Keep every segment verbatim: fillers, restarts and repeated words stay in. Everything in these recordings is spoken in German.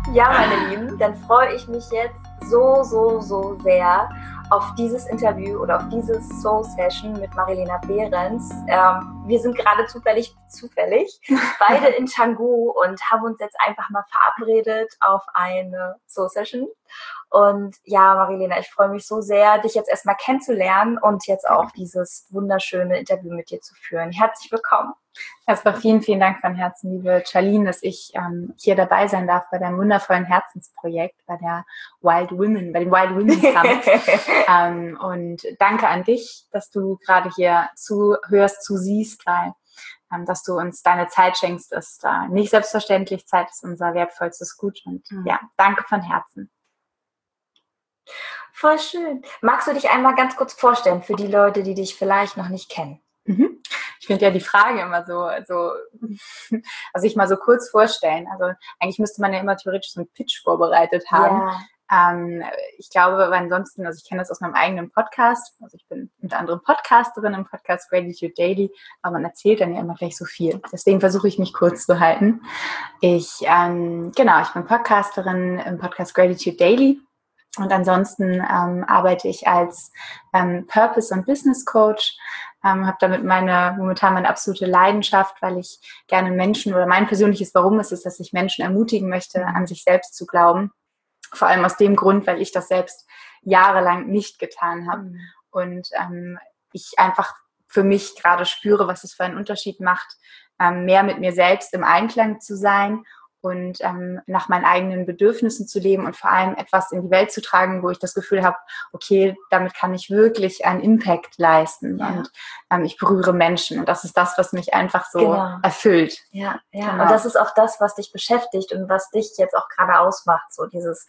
Ja, meine Lieben, dann freue ich mich jetzt so, so, so sehr auf dieses Interview oder auf diese Soul-Session mit Marilena Behrens. Ähm, wir sind gerade zufällig, zufällig beide in Canggu und haben uns jetzt einfach mal verabredet auf eine Soul-Session. Und ja, Marilena, ich freue mich so sehr, dich jetzt erstmal kennenzulernen und jetzt auch dieses wunderschöne Interview mit dir zu führen. Herzlich willkommen. Erstmal vielen, vielen Dank von Herzen, liebe Charlene, dass ich ähm, hier dabei sein darf bei deinem wundervollen Herzensprojekt, bei der Wild Women, bei dem Wild Women Summit. ähm, und danke an dich, dass du gerade hier zuhörst, zusiehst, weil ähm, dass du uns deine Zeit schenkst, ist äh, nicht selbstverständlich. Zeit ist unser wertvollstes Gut. Und mhm. ja, danke von Herzen. Voll schön. Magst du dich einmal ganz kurz vorstellen für die Leute, die dich vielleicht noch nicht kennen? Mhm. Ich finde ja die Frage immer so, so, also sich mal so kurz vorstellen. Also eigentlich müsste man ja immer theoretisch so einen Pitch vorbereitet haben. Ja. Ähm, ich glaube, aber ansonsten, also ich kenne das aus meinem eigenen Podcast. Also ich bin unter anderem Podcasterin im Podcast Gratitude Daily, aber man erzählt dann ja immer gleich so viel. Deswegen versuche ich mich kurz zu halten. Ich, ähm, genau, ich bin Podcasterin im Podcast Gratitude Daily. Und ansonsten ähm, arbeite ich als ähm, Purpose- und Business Coach, ähm, habe damit meine momentan meine absolute Leidenschaft, weil ich gerne Menschen oder mein persönliches Warum ist es, dass ich Menschen ermutigen möchte, an sich selbst zu glauben. Vor allem aus dem Grund, weil ich das selbst jahrelang nicht getan habe. Mhm. Und ähm, ich einfach für mich gerade spüre, was es für einen Unterschied macht, ähm, mehr mit mir selbst im Einklang zu sein und ähm, nach meinen eigenen Bedürfnissen zu leben und vor allem etwas in die Welt zu tragen, wo ich das Gefühl habe, okay, damit kann ich wirklich einen Impact leisten. Ja. Und ähm, ich berühre Menschen. Und das ist das, was mich einfach so genau. erfüllt. Ja, ja. Genau. Und das ist auch das, was dich beschäftigt und was dich jetzt auch gerade ausmacht. So dieses,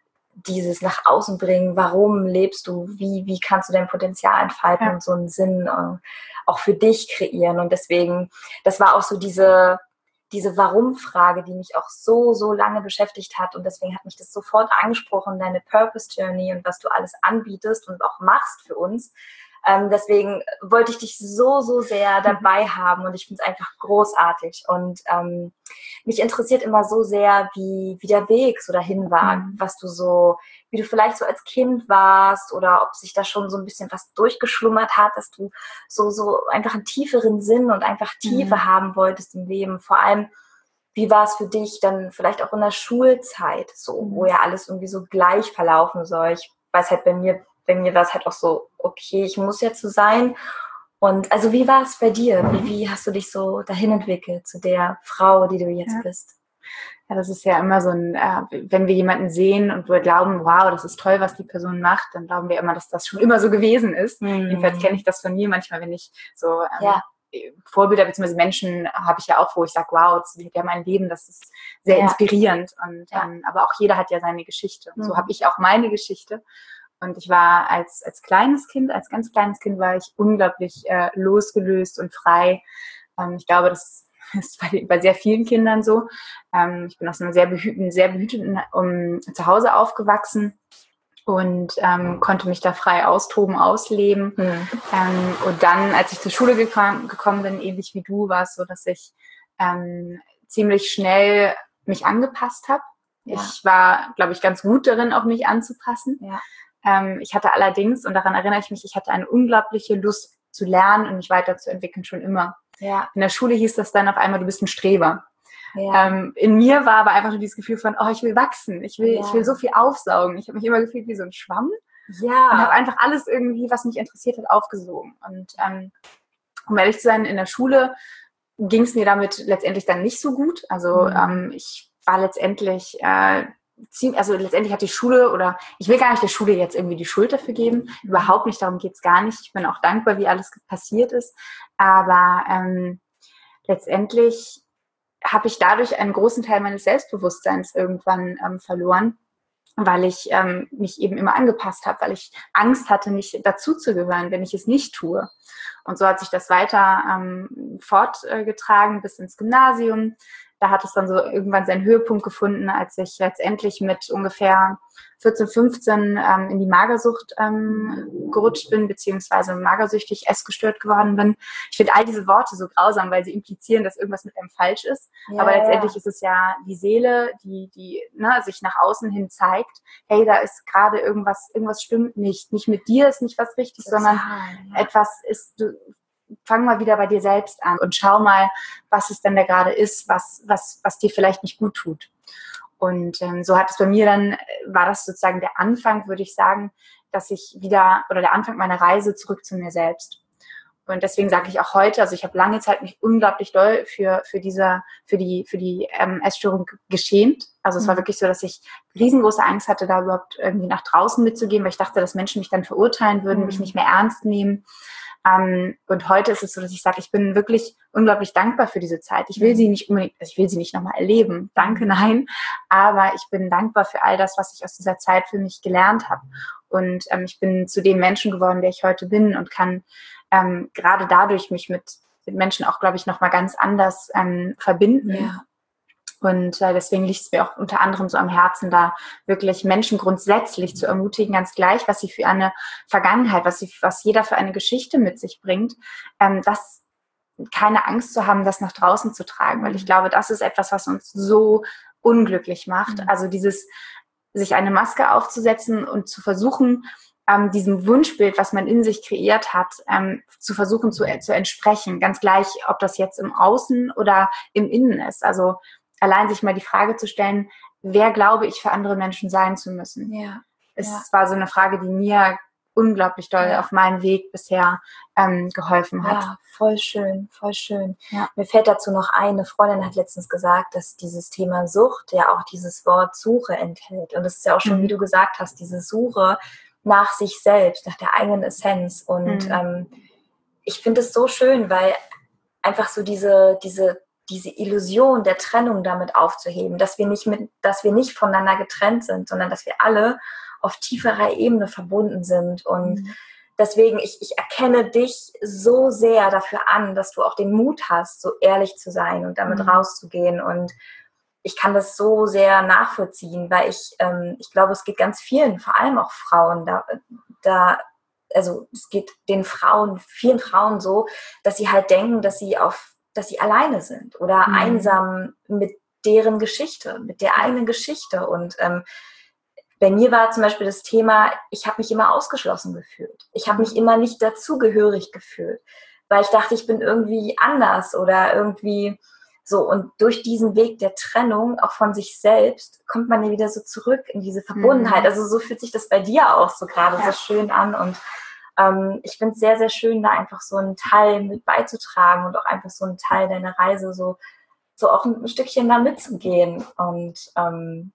dieses nach außen bringen. Warum lebst du? Wie, wie kannst du dein Potenzial entfalten ja. und so einen Sinn äh, auch für dich kreieren? Und deswegen, das war auch so diese diese Warum-Frage, die mich auch so, so lange beschäftigt hat. Und deswegen hat mich das sofort angesprochen, deine Purpose-Journey und was du alles anbietest und auch machst für uns. Ähm, deswegen wollte ich dich so, so sehr dabei haben und ich finde es einfach großartig. Und ähm, mich interessiert immer so sehr, wie, wie der Weg so dahin war, mhm. was du so, wie du vielleicht so als Kind warst oder ob sich da schon so ein bisschen was durchgeschlummert hat, dass du so, so einfach einen tieferen Sinn und einfach Tiefe mhm. haben wolltest im Leben. Vor allem, wie war es für dich dann vielleicht auch in der Schulzeit, so, mhm. wo ja alles irgendwie so gleich verlaufen soll? Ich weiß halt bei mir, bei mir war es halt auch so, okay, ich muss jetzt so sein. Und also wie war es bei dir? Wie, wie hast du dich so dahin entwickelt zu der Frau, die du jetzt ja. bist? Ja, das ist ja immer so ein, äh, wenn wir jemanden sehen und wir glauben, wow, das ist toll, was die Person macht, dann glauben wir immer, dass das schon immer so gewesen ist. Mhm. Jedenfalls kenne ich das von mir manchmal, wenn ich so ähm, ja. Vorbilder bzw. Menschen habe ich ja auch, wo ich sage, wow, die haben ein Leben, das ist sehr ja. inspirierend. Und ja. ähm, aber auch jeder hat ja seine Geschichte. Und mhm. so habe ich auch meine Geschichte. Und ich war als als kleines Kind, als ganz kleines Kind war ich unglaublich äh, losgelöst und frei. Ähm, ich glaube, das ist bei, bei sehr vielen Kindern so. Ähm, ich bin aus einem sehr behüteten, sehr behüteten um, Zuhause aufgewachsen und ähm, konnte mich da frei austoben, ausleben. Mhm. Ähm, und dann, als ich zur Schule gekommen, gekommen bin, ähnlich wie du, war es so, dass ich ähm, ziemlich schnell mich angepasst habe. Ja. Ich war, glaube ich, ganz gut darin, auch mich anzupassen. Ja. Ähm, ich hatte allerdings, und daran erinnere ich mich, ich hatte eine unglaubliche Lust zu lernen und mich weiterzuentwickeln schon immer. Ja. In der Schule hieß das dann auf einmal, du bist ein Streber. Ja. Ähm, in mir war aber einfach nur dieses Gefühl von, oh, ich will wachsen, ich will, ja. ich will so viel aufsaugen. Ich habe mich immer gefühlt wie so ein Schwamm ja. und habe einfach alles irgendwie, was mich interessiert hat, aufgesogen. Und ähm, um ehrlich zu sein, in der Schule ging es mir damit letztendlich dann nicht so gut. Also mhm. ähm, ich war letztendlich äh, also letztendlich hat die Schule, oder ich will gar nicht der Schule jetzt irgendwie die Schuld dafür geben, überhaupt nicht, darum geht's gar nicht. Ich bin auch dankbar, wie alles passiert ist, aber ähm, letztendlich habe ich dadurch einen großen Teil meines Selbstbewusstseins irgendwann ähm, verloren, weil ich ähm, mich eben immer angepasst habe, weil ich Angst hatte, nicht dazuzugehören, wenn ich es nicht tue. Und so hat sich das weiter ähm, fortgetragen bis ins Gymnasium. da hat es dann so irgendwann seinen Höhepunkt gefunden, als ich letztendlich mit ungefähr vierzehn, fünfzehn ähm, in die Magersucht ähm, gerutscht bin, beziehungsweise magersüchtig, essgestört geworden bin. Ich finde all diese Worte so grausam, weil sie implizieren, dass irgendwas mit einem falsch ist. Ja, aber letztendlich ja. ist es ja die Seele, die, die ne, sich nach außen hin zeigt, hey, da ist gerade irgendwas, irgendwas stimmt nicht. Nicht mit dir ist nicht was richtig, Total, sondern ja. etwas ist, du, fang mal wieder bei dir selbst an und schau mal, was es denn da gerade ist, was, was, was dir vielleicht nicht gut tut. Und ähm, so hat es bei mir dann, war das sozusagen der Anfang, würde ich sagen, dass ich wieder, oder der Anfang meiner Reise zurück zu mir selbst. Und deswegen sage ich auch heute, also ich habe lange Zeit mich unglaublich doll für, für diese, für die, für die ähm, Essstörung geschämt. Also es mhm. war wirklich so, dass ich riesengroße Angst hatte, da überhaupt irgendwie nach draußen mitzugehen, weil ich dachte, dass Menschen mich dann verurteilen würden, mhm. mich nicht mehr ernst nehmen. Um, und heute ist es so, dass ich sage, ich bin wirklich unglaublich dankbar für diese Zeit. Ich will sie nicht unbedingt, also ich will sie nicht nochmal erleben. Danke, nein. Aber ich bin dankbar für all das, was ich aus dieser Zeit für mich gelernt habe. Und ähm, ich bin zu dem Menschen geworden, der ich heute bin und kann ähm, gerade dadurch mich mit, mit Menschen auch, glaube ich, nochmal ganz anders ähm, verbinden. Ja. Und äh, deswegen liegt es mir auch unter anderem so am Herzen, da wirklich Menschen grundsätzlich zu ermutigen, ganz gleich, was sie für eine Vergangenheit, was sie, was jeder für eine Geschichte mit sich bringt, ähm, das keine Angst zu haben, das nach draußen zu tragen. Weil ich glaube, das ist etwas, was uns so unglücklich macht. Mhm. Also dieses, sich eine Maske aufzusetzen und zu versuchen, ähm, diesem Wunschbild, was man in sich kreiert hat, ähm, zu versuchen zu, äh, zu entsprechen. Ganz gleich, ob das jetzt im Außen oder im Innen ist. Also allein sich mal die Frage zu stellen, wer glaube ich für andere Menschen sein zu müssen? Ja. Es ja. war so eine Frage, die mir unglaublich doll ja. auf meinem Weg bisher ähm, geholfen hat. Ja, voll schön, voll schön. Ja. Mir fällt dazu noch ein, eine Freundin hat letztens gesagt, dass dieses Thema Sucht ja auch dieses Wort Suche enthält. Und das ist ja auch schon, mhm. wie du gesagt hast, diese Suche nach sich selbst, nach der eigenen Essenz. Und mhm. ähm, ich finde es so schön, weil einfach so diese, diese diese Illusion der Trennung damit aufzuheben, dass wir nicht mit, dass wir nicht voneinander getrennt sind, sondern dass wir alle auf tieferer Ebene verbunden sind. Und mhm. deswegen, ich, ich erkenne dich so sehr dafür an, dass du auch den Mut hast, so ehrlich zu sein und damit mhm. rauszugehen. Und ich kann das so sehr nachvollziehen, weil ich, ähm, ich glaube, es geht ganz vielen, vor allem auch Frauen, da, da, also es geht den Frauen, vielen Frauen so, dass sie halt denken, dass sie auf dass sie alleine sind oder mhm. einsam mit deren Geschichte, mit der eigenen Geschichte. Und ähm, bei mir war zum Beispiel das Thema, ich habe mich immer ausgeschlossen gefühlt. Ich habe mich immer nicht dazugehörig gefühlt, weil ich dachte, ich bin irgendwie anders oder irgendwie so. Und durch diesen Weg der Trennung, auch von sich selbst, kommt man ja wieder so zurück in diese Verbundenheit. Mhm. Also so fühlt sich das bei dir auch so gerade ja. so schön an. Und Ähm, ich finde es sehr, sehr schön, da einfach so einen Teil mit beizutragen und auch einfach so einen Teil deiner Reise so, so auch ein, ein Stückchen da mitzugehen. Und ähm,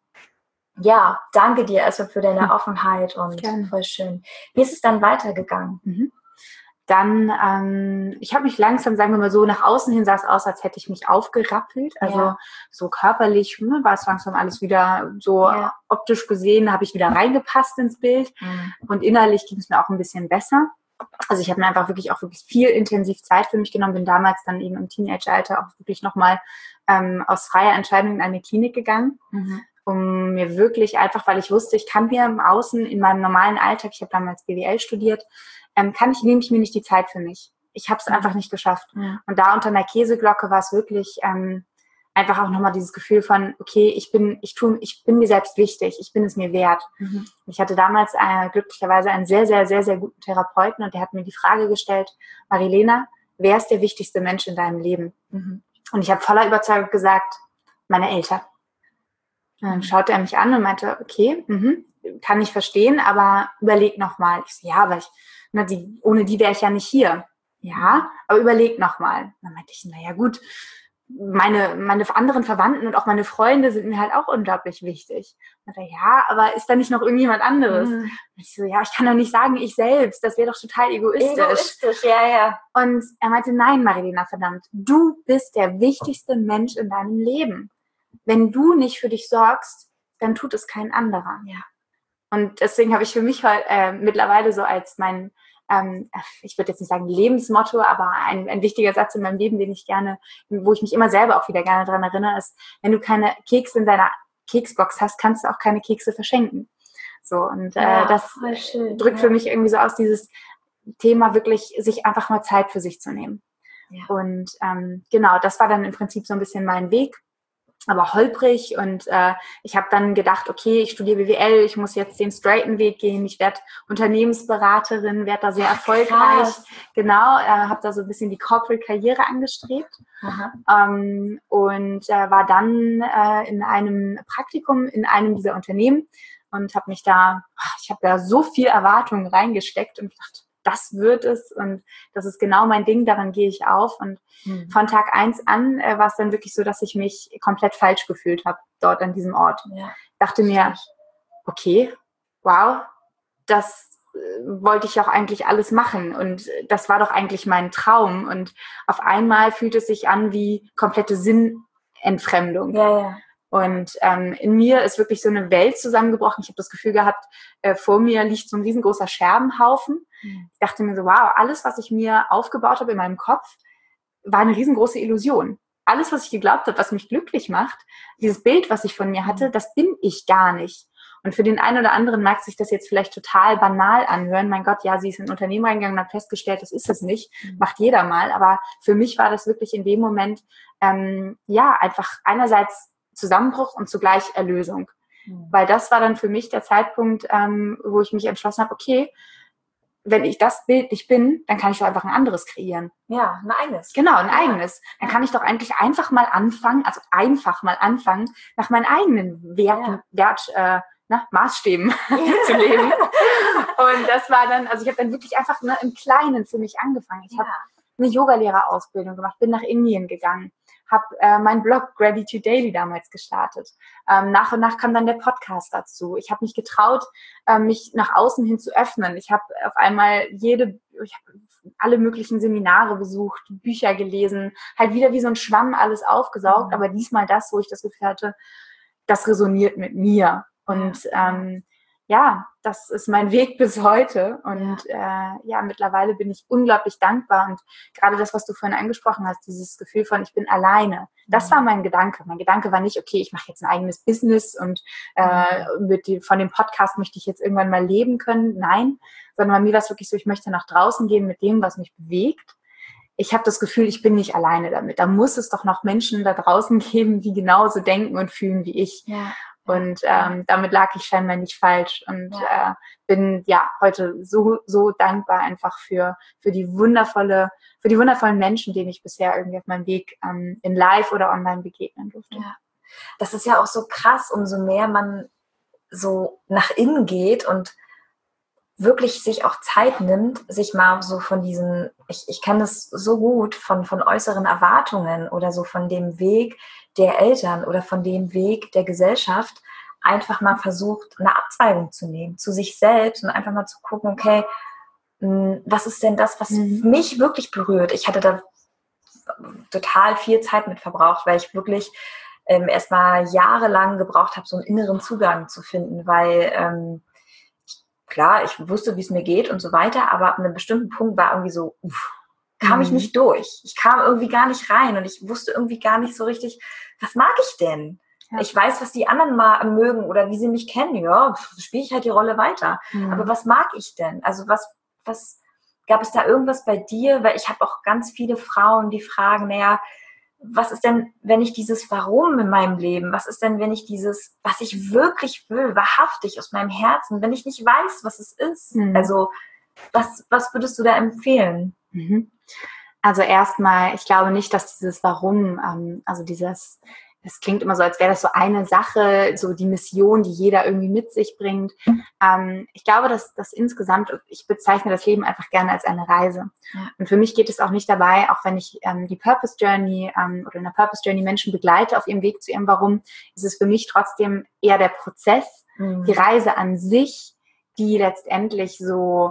ja, danke dir erstmal für deine mhm. Offenheit und Gerne. Voll schön. Wie ist es dann weitergegangen? Mhm. Dann, ähm, ich habe mich langsam, sagen wir mal so, nach außen hin sah es aus, als hätte ich mich aufgerappelt. Also ja. so körperlich ne, war es langsam alles wieder so ja. optisch gesehen, habe ich wieder reingepasst ins Bild. Mhm. Und innerlich ging es mir auch ein bisschen besser. Also ich habe mir einfach wirklich auch wirklich viel intensiv Zeit für mich genommen. Bin damals dann eben im Teenageralter auch wirklich nochmal ähm, aus freier Entscheidung in eine Klinik gegangen. Mhm. Um mir wirklich einfach, weil ich wusste, ich kann mir im Außen, in meinem normalen Alltag, ich habe damals B W L studiert, ähm, kann ich, nehme ich mir nicht die Zeit für mich. Ich habe es mhm. einfach nicht geschafft. Mhm. Und da unter einer Käseglocke war es wirklich ähm, einfach auch nochmal dieses Gefühl von, okay, ich bin, ich tu, ich bin mir selbst wichtig, ich bin es mir wert. Mhm. Ich hatte damals äh, glücklicherweise einen sehr, sehr, sehr, sehr guten Therapeuten und der hat mir die Frage gestellt, Marilena, wer ist der wichtigste Mensch in deinem Leben? Mhm. Und ich habe voller Überzeugung gesagt, meine Eltern. Und dann schaute er mich an und meinte, okay, mhm, kann ich verstehen, aber überleg nochmal. Ich so, ja, aber ich, na, die, ohne die wäre ich ja nicht hier. Ja, aber überleg nochmal. Dann meinte ich, naja gut, meine, meine anderen Verwandten und auch meine Freunde sind mir halt auch unglaublich wichtig. Und er, ja, aber ist da nicht noch irgendjemand anderes? Mhm. Ich so, ja, ich kann doch nicht sagen, ich selbst, das wäre doch total egoistisch. Egoistisch, ja, ja. Und er meinte, nein, Marilena, verdammt, du bist der wichtigste Mensch in deinem Leben. Wenn du nicht für dich sorgst, dann tut es kein anderer. Ja. Und deswegen habe ich für mich äh, mittlerweile so als mein ähm, ich würde jetzt nicht sagen Lebensmotto, aber ein, ein wichtiger Satz in meinem Leben, den ich gerne, wo ich mich immer selber auch wieder gerne dran erinnere, ist, wenn du keine Kekse in deiner Keksbox hast, kannst du auch keine Kekse verschenken. So, und äh, ja, das schön, drückt ja. für mich irgendwie so aus, dieses Thema wirklich, sich einfach mal Zeit für sich zu nehmen. Ja. Und ähm, genau, das war dann im Prinzip so ein bisschen mein Weg, aber holprig, und äh, ich habe dann gedacht, okay, ich studiere B W L, ich muss jetzt den straighten Weg gehen, ich werde Unternehmensberaterin, werde da sehr erfolgreich, Krass. genau, äh, habe da so ein bisschen die Corporate-Karriere angestrebt ähm, und äh, war dann äh, in einem Praktikum in einem dieser Unternehmen und habe mich da, ich habe da so viel Erwartungen reingesteckt und gedacht, das wird es und das ist genau mein Ding, daran gehe ich auf. Und mhm. von Tag eins an äh, war es dann wirklich so, dass ich mich komplett falsch gefühlt habe dort an diesem Ort. Ja. Dachte mir, okay, wow, das äh, wollte ich auch eigentlich alles machen und das war doch eigentlich mein Traum. Und auf einmal fühlt es sich an wie komplette Sinnentfremdung. Ja, ja. Und ähm, in mir ist wirklich so eine Welt zusammengebrochen. Ich habe das Gefühl gehabt, äh, vor mir liegt so ein riesengroßer Scherbenhaufen. Mhm. Ich dachte mir so, wow, alles, was ich mir aufgebaut habe in meinem Kopf, war eine riesengroße Illusion. Alles, was ich geglaubt habe, was mich glücklich macht, dieses Bild, was ich von mir hatte, das bin ich gar nicht. Und für den einen oder anderen mag sich das jetzt vielleicht total banal anhören. Mein Gott, ja, sie ist in ein Unternehmen reingegangen und hat festgestellt, das ist es nicht. Mhm. Macht jeder mal. Aber für mich war das wirklich in dem Moment, ähm, ja, einfach einerseits Zusammenbruch und zugleich Erlösung. Mhm. Weil das war dann für mich der Zeitpunkt, ähm, wo ich mich entschlossen habe, okay, wenn ich das Bild nicht bin, dann kann ich doch einfach ein anderes kreieren. Ja, ein eigenes. Genau, ein ja. eigenes. Dann kann ich doch eigentlich einfach mal anfangen, also einfach mal anfangen, nach meinen eigenen Werten, ja. Wert, äh, na, Maßstäben zu leben. Und das war dann, also ich habe dann wirklich einfach ne, im Kleinen für mich angefangen. Ich ja. habe eine Yogalehrerausbildung gemacht, bin nach Indien gegangen, habe äh, meinen Blog Gratitude Daily damals gestartet. Ähm, nach und nach kam dann der Podcast dazu. Ich habe mich getraut, äh, mich nach außen hin zu öffnen. Ich habe auf einmal jede, ich habe alle möglichen Seminare besucht, Bücher gelesen, halt wieder wie so ein Schwamm alles aufgesaugt, mhm. aber diesmal das, wo ich das Gefühl hatte, das resoniert mit mir. Und ja. ähm, ja, das ist mein Weg bis heute und ja. Äh, ja, mittlerweile bin ich unglaublich dankbar und gerade das, was du vorhin angesprochen hast, dieses Gefühl von, ich bin alleine, das mhm. war mein Gedanke. Mein Gedanke war nicht, okay, ich mache jetzt ein eigenes Business und äh, mit die, von dem Podcast möchte ich jetzt irgendwann mal leben können. Nein, sondern bei mir war es wirklich so, ich möchte nach draußen gehen mit dem, was mich bewegt. Ich habe das Gefühl, ich bin nicht alleine damit. Da muss es doch noch Menschen da draußen geben, die genauso denken und fühlen wie ich. Ja. Und ähm, damit lag ich scheinbar nicht falsch und ja. äh, bin ja heute so so dankbar einfach für für die wundervolle für die wundervollen Menschen, denen ich bisher irgendwie auf meinem Weg ähm, in Live oder online begegnen durfte. Ja. Das ist ja auch so krass, umso mehr man so nach innen geht und wirklich sich auch Zeit nimmt, sich mal so von diesen, ich, ich kann das so gut, von, von äußeren Erwartungen oder so von dem Weg der Eltern oder von dem Weg der Gesellschaft einfach mal versucht, eine Abzweigung zu nehmen, zu sich selbst und einfach mal zu gucken, okay, was ist denn das, was mhm. mich wirklich berührt? Ich hatte da total viel Zeit mit verbraucht, weil ich wirklich ähm, erstmal jahrelang gebraucht habe, so einen inneren Zugang zu finden, weil ähm, klar, ich wusste, wie es mir geht und so weiter, aber an einem bestimmten Punkt war irgendwie so, uff, kam mhm. ich nicht durch. Ich kam irgendwie gar nicht rein und ich wusste irgendwie gar nicht so richtig, was mag ich denn? Ja. Ich weiß, was die anderen mal mögen oder wie sie mich kennen. Ja, spiele ich halt die Rolle weiter. Mhm. Aber was mag ich denn? Also was, was gab es da irgendwas bei dir? Weil ich habe auch ganz viele Frauen, die fragen, naja, was ist denn, wenn ich dieses Warum in meinem Leben, was ist denn, wenn ich dieses, was ich wirklich will, wahrhaftig aus meinem Herzen, wenn ich nicht weiß, was es ist? Mhm. Also, was, was würdest du da empfehlen? Mhm. Also erstmal, ich glaube nicht, dass dieses Warum, ähm, also dieses, es klingt immer so, als wäre das so eine Sache, so die Mission, die jeder irgendwie mit sich bringt. Ähm, ich glaube, dass das insgesamt, ich bezeichne das Leben einfach gerne als eine Reise. Ja. Und für mich geht es auch nicht dabei, auch wenn ich ähm, die Purpose Journey ähm, oder in der Purpose Journey Menschen begleite auf ihrem Weg zu ihrem Warum, ist es für mich trotzdem eher der Prozess, mhm. die Reise an sich, die letztendlich so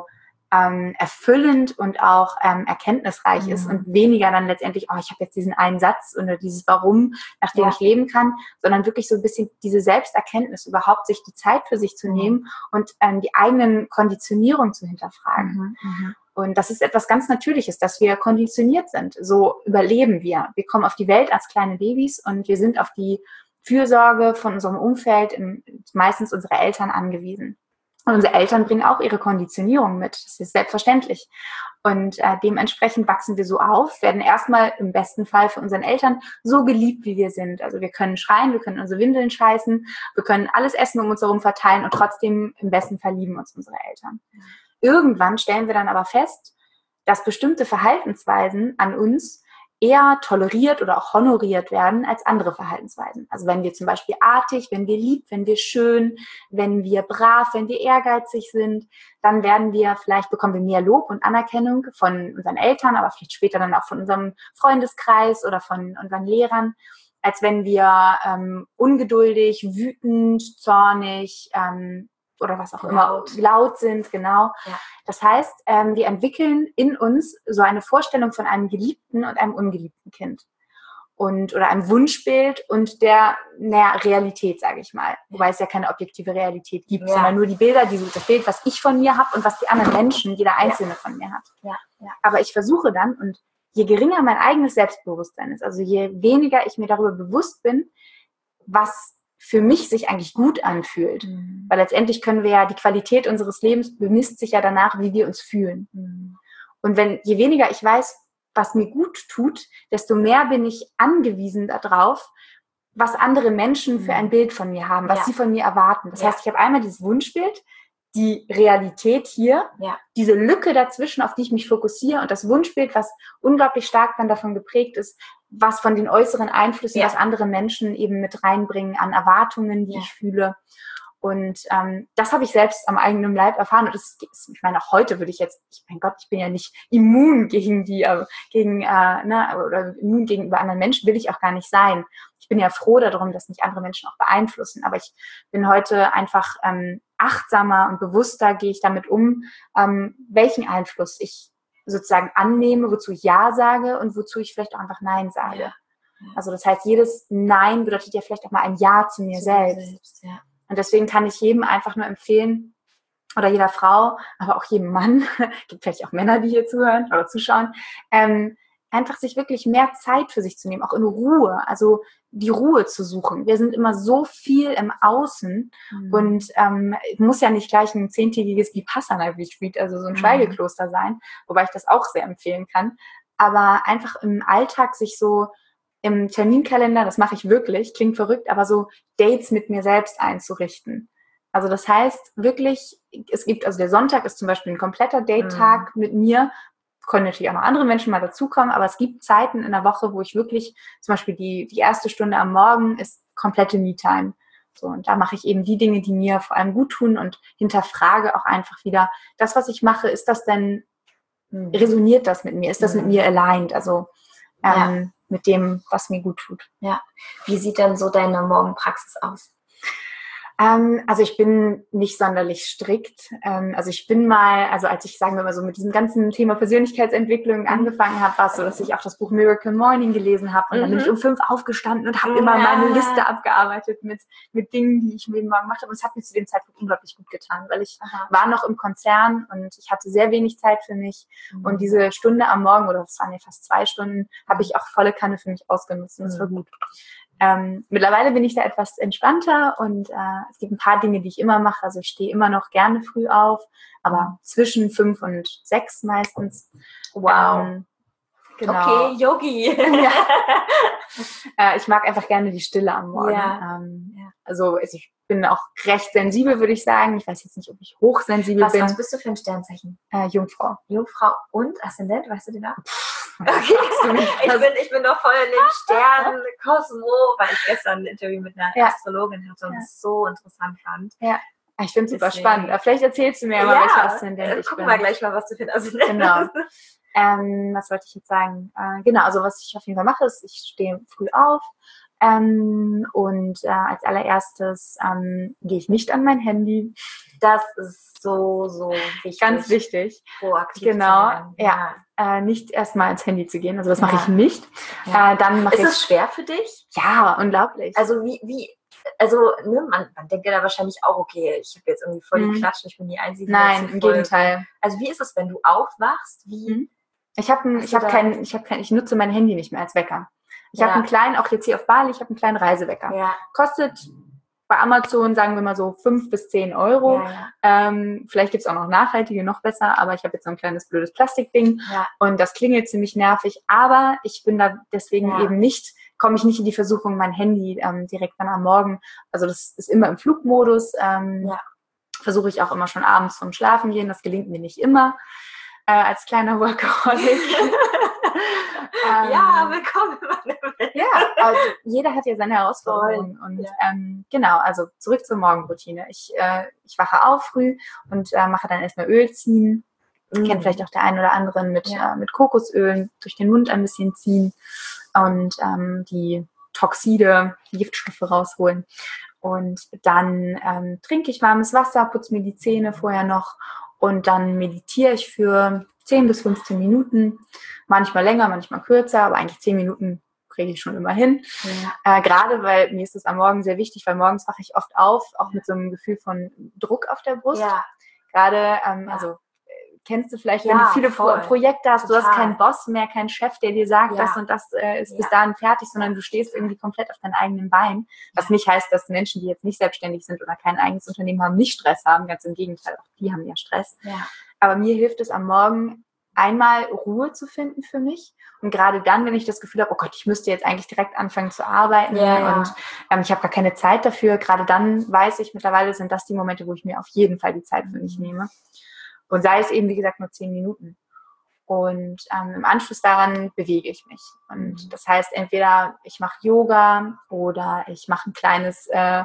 ähm, erfüllend und auch ähm, erkenntnisreich mhm. ist und weniger dann letztendlich, oh, ich habe jetzt diesen einen Satz oder dieses Warum, nach dem ja. ich leben kann, sondern wirklich so ein bisschen diese Selbsterkenntnis, überhaupt sich die Zeit für sich zu mhm. nehmen und ähm, die eigenen Konditionierungen zu hinterfragen. Mhm. Mhm. Und das ist etwas ganz Natürliches, dass wir konditioniert sind. So überleben wir. Wir kommen auf die Welt als kleine Babys und wir sind auf die Fürsorge von unserem Umfeld, im, meistens unsere Eltern, angewiesen. Und unsere Eltern bringen auch ihre Konditionierung mit. Das ist selbstverständlich. Und äh, dementsprechend wachsen wir so auf, werden erstmal im besten Fall von unseren Eltern so geliebt, wie wir sind. Also wir können schreien, wir können unsere Windeln scheißen, wir können alles Essen um uns herum verteilen und trotzdem im besten Fall lieben uns unsere Eltern. Irgendwann stellen wir dann aber fest, dass bestimmte Verhaltensweisen an uns eher toleriert oder auch honoriert werden als andere Verhaltensweisen. Also wenn wir zum Beispiel artig, wenn wir lieb, wenn wir schön, wenn wir brav, wenn wir ehrgeizig sind, dann werden wir, vielleicht bekommen wir mehr Lob und Anerkennung von unseren Eltern, aber vielleicht später dann auch von unserem Freundeskreis oder von unseren Lehrern, als wenn wir ähm, ungeduldig, wütend, zornig, ähm, oder was auch laut. immer, laut sind, genau. Ja. Das heißt, ähm, wir entwickeln in uns so eine Vorstellung von einem geliebten und einem ungeliebten Kind. Und, oder einem Wunschbild und der, naja, Realität, sage ich mal. Wobei es ja keine objektive Realität gibt, ja. sondern nur die Bilder, die, das Bild, was ich von mir habe und was die anderen Menschen, jeder Einzelne ja. von mir hat. Ja. Ja. Aber ich versuche dann, und je geringer mein eigenes Selbstbewusstsein ist, also je weniger ich mir darüber bewusst bin, was für mich sich eigentlich gut anfühlt. Mhm. Weil letztendlich können wir ja, die Qualität unseres Lebens bemisst sich ja danach, wie wir uns fühlen. Mhm. Und wenn, je weniger ich weiß, was mir gut tut, desto mehr bin ich angewiesen darauf, was andere Menschen mhm. für ein Bild von mir haben, was ja. sie von mir erwarten. Das ja. heißt, ich habe einmal dieses Wunschbild, die Realität hier, ja. diese Lücke dazwischen, auf die ich mich fokussiere, und das Wunschbild, was unglaublich stark dann davon geprägt ist, was von den äußeren Einflüssen, ja. was andere Menschen eben mit reinbringen an Erwartungen, die ja. ich fühle. Und ähm, das habe ich selbst am eigenen Leib erfahren. Und das ist, ich meine, auch heute würde ich jetzt, ich, mein Gott, ich bin ja nicht immun gegen die, äh, gegen, äh, ne, oder immun gegenüber anderen Menschen, will ich auch gar nicht sein. Ich bin ja froh darum, dass mich andere Menschen auch beeinflussen. Aber ich bin heute einfach ähm, achtsamer und bewusster, gehe ich damit um, ähm, welchen Einfluss ich sozusagen annehme, wozu ich Ja sage und wozu ich vielleicht auch einfach Nein sage. Ja. Also das heißt, jedes Nein bedeutet ja vielleicht auch mal ein Ja zu mir zu selbst. selbst ja. Und deswegen kann ich jedem einfach nur empfehlen, oder jeder Frau, aber auch jedem Mann, gibt vielleicht auch Männer, die hier zuhören oder zuschauen, ähm, einfach sich wirklich mehr Zeit für sich zu nehmen, auch in Ruhe, also die Ruhe zu suchen. Wir sind immer so viel im Außen mhm. und ähm, muss ja nicht gleich ein zehntägiges Vipassana-Retreat, also so ein mhm. Schweigekloster sein, wobei ich das auch sehr empfehlen kann, aber einfach im Alltag sich so im Terminkalender, das mache ich wirklich, klingt verrückt, aber so Dates mit mir selbst einzurichten. Also das heißt wirklich, es gibt, also der Sonntag ist zum Beispiel ein kompletter Date-Tag mhm. mit mir, können natürlich auch noch andere Menschen mal dazukommen, aber es gibt Zeiten in der Woche, wo ich wirklich, zum Beispiel die, die erste Stunde am Morgen ist komplette Me-Time. So, und da mache ich eben die Dinge, die mir vor allem gut tun und hinterfrage auch einfach wieder, das, was ich mache, ist das denn, mhm. resoniert das mit mir? Ist das mhm. mit mir aligned? Also, ähm, ja. mit dem, was mir gut tut. Ja. Wie sieht denn so deine Morgenpraxis aus? Ähm, also ich bin nicht sonderlich strikt. Ähm, also ich bin mal, also als ich, sagen wir mal so, mit diesem ganzen Thema Persönlichkeitsentwicklung mhm. angefangen habe, war es so, dass ich auch das Buch Miracle Morning gelesen habe. Und mhm. dann bin ich um fünf aufgestanden und habe ja. immer meine Liste abgearbeitet mit, mit Dingen, die ich jeden Morgen gemacht habe. Und es hat mir zu dem Zeitpunkt unglaublich gut getan, weil ich Aha. war noch im Konzern und ich hatte sehr wenig Zeit für mich. Mhm. Und diese Stunde am Morgen, oder das waren ja fast zwei Stunden, habe ich auch volle Kanne für mich ausgenutzt. Und das war gut. Ähm, mittlerweile bin ich da etwas entspannter und äh, es gibt ein paar Dinge, die ich immer mache. Also ich stehe immer noch gerne früh auf, aber zwischen fünf und sechs meistens. Wow. Ähm, genau. Okay, Yogi. ja. äh, ich mag einfach gerne die Stille am Morgen. Ja. Ähm, ja. Also ich bin auch recht sensibel, würde ich sagen. Ich weiß jetzt nicht, ob ich hochsensibel was, bin. Was bist du für ein Sternzeichen? Äh, Jungfrau. Jungfrau und Aszendent, weißt du den da? Okay. ich, bin, ich bin noch voll in dem Sternenkosmos, weil ich gestern ein Interview mit einer ja. Astrologin hatte und es ja. so interessant fand. Ja, ich finde es super spannend. Aber vielleicht erzählst du mir mal, ja. welche Aszendent ich Gucken bin. wir gleich mal, was du für ein Aszendent Genau. ähm, was wollte ich jetzt sagen? Äh, genau, also was ich auf jeden Fall mache, ist, ich stehe früh auf ähm, und äh, als allererstes ähm, gehe ich nicht an mein Handy. Das ist so, so wichtig. Ganz wichtig. Proaktiv genau, zu sein. ja. ja. Äh, nicht erstmal ans Handy zu gehen, also das ja. mache ich nicht. Ja. Äh, dann mache ist ich, es schwer für dich? Ja, unglaublich. Also wie, wie also ne, man, man denkt ja da wahrscheinlich auch, okay, ich habe jetzt irgendwie voll die Klatsch, ich bin die Einzige. Nein, im Gegenteil. Also wie ist es, wenn du aufwachst? Wie? Mhm. Ich habe ich habe kein, ich habe kein, ich nutze mein Handy nicht mehr als Wecker. Ich ja. habe einen kleinen, auch jetzt hier auf Bali, ich habe einen kleinen Reisewecker. Ja. Kostet bei Amazon, sagen wir mal so, fünf bis zehn Euro. Ja, ja. Ähm, vielleicht gibt's auch noch nachhaltige, noch besser, aber ich habe jetzt so ein kleines blödes Plastikding ja. und das klingelt ziemlich nervig. Aber ich bin da deswegen ja. eben nicht, komme ich nicht in die Versuchung, mein Handy ähm, direkt dann am Morgen, also das ist immer im Flugmodus, ähm, ja. versuche ich auch immer schon abends zum Schlafen gehen. Das gelingt mir nicht immer äh, als kleiner Workaholic. ähm, ja, willkommen in meiner Welt. Ja, also jeder hat ja seine Herausforderungen. Und ja. ähm, genau, also zurück zur Morgenroutine. Ich, äh, ich wache auf früh und äh, mache dann erstmal Öl ziehen. Mhm. Kennt vielleicht auch der ein oder andere mit, ja. äh, mit Kokosölen durch den Mund ein bisschen ziehen und ähm, die Toxide, die Giftstoffe rausholen. Und dann ähm, trinke ich warmes Wasser, putze mir die Zähne vorher noch und dann meditiere ich für zehn bis fünfzehn Minuten, manchmal länger, manchmal kürzer, aber eigentlich zehn Minuten kriege ich schon immer hin. Ja. Äh, gerade, weil mir ist es am Morgen sehr wichtig, weil morgens wache ich oft auf, auch mit so einem Gefühl von Druck auf der Brust. Ja. Gerade, ähm, ja. also kennst du vielleicht, wenn ja, du viele voll. Projekte hast, Total. Du hast keinen Boss mehr, keinen Chef, der dir sagt, ja. das und das äh, ist ja. bis dahin fertig, sondern du stehst irgendwie komplett auf deinen eigenen Beinen. Was nicht heißt, dass Menschen, die jetzt nicht selbstständig sind oder kein eigenes Unternehmen haben, nicht Stress haben. Ganz im Gegenteil, auch die haben ja Stress. Ja. Aber mir hilft es am Morgen, einmal Ruhe zu finden für mich. Und gerade dann, wenn ich das Gefühl habe, oh Gott, ich müsste jetzt eigentlich direkt anfangen zu arbeiten ja, ja. und ähm, ich habe gar keine Zeit dafür, gerade dann weiß ich mittlerweile, sind das die Momente, wo ich mir auf jeden Fall die Zeit für mich nehme. Und sei es eben, wie gesagt, nur zehn Minuten. Und ähm, im Anschluss daran bewege ich mich. Und das heißt, entweder ich mache Yoga oder ich mache ein kleines äh,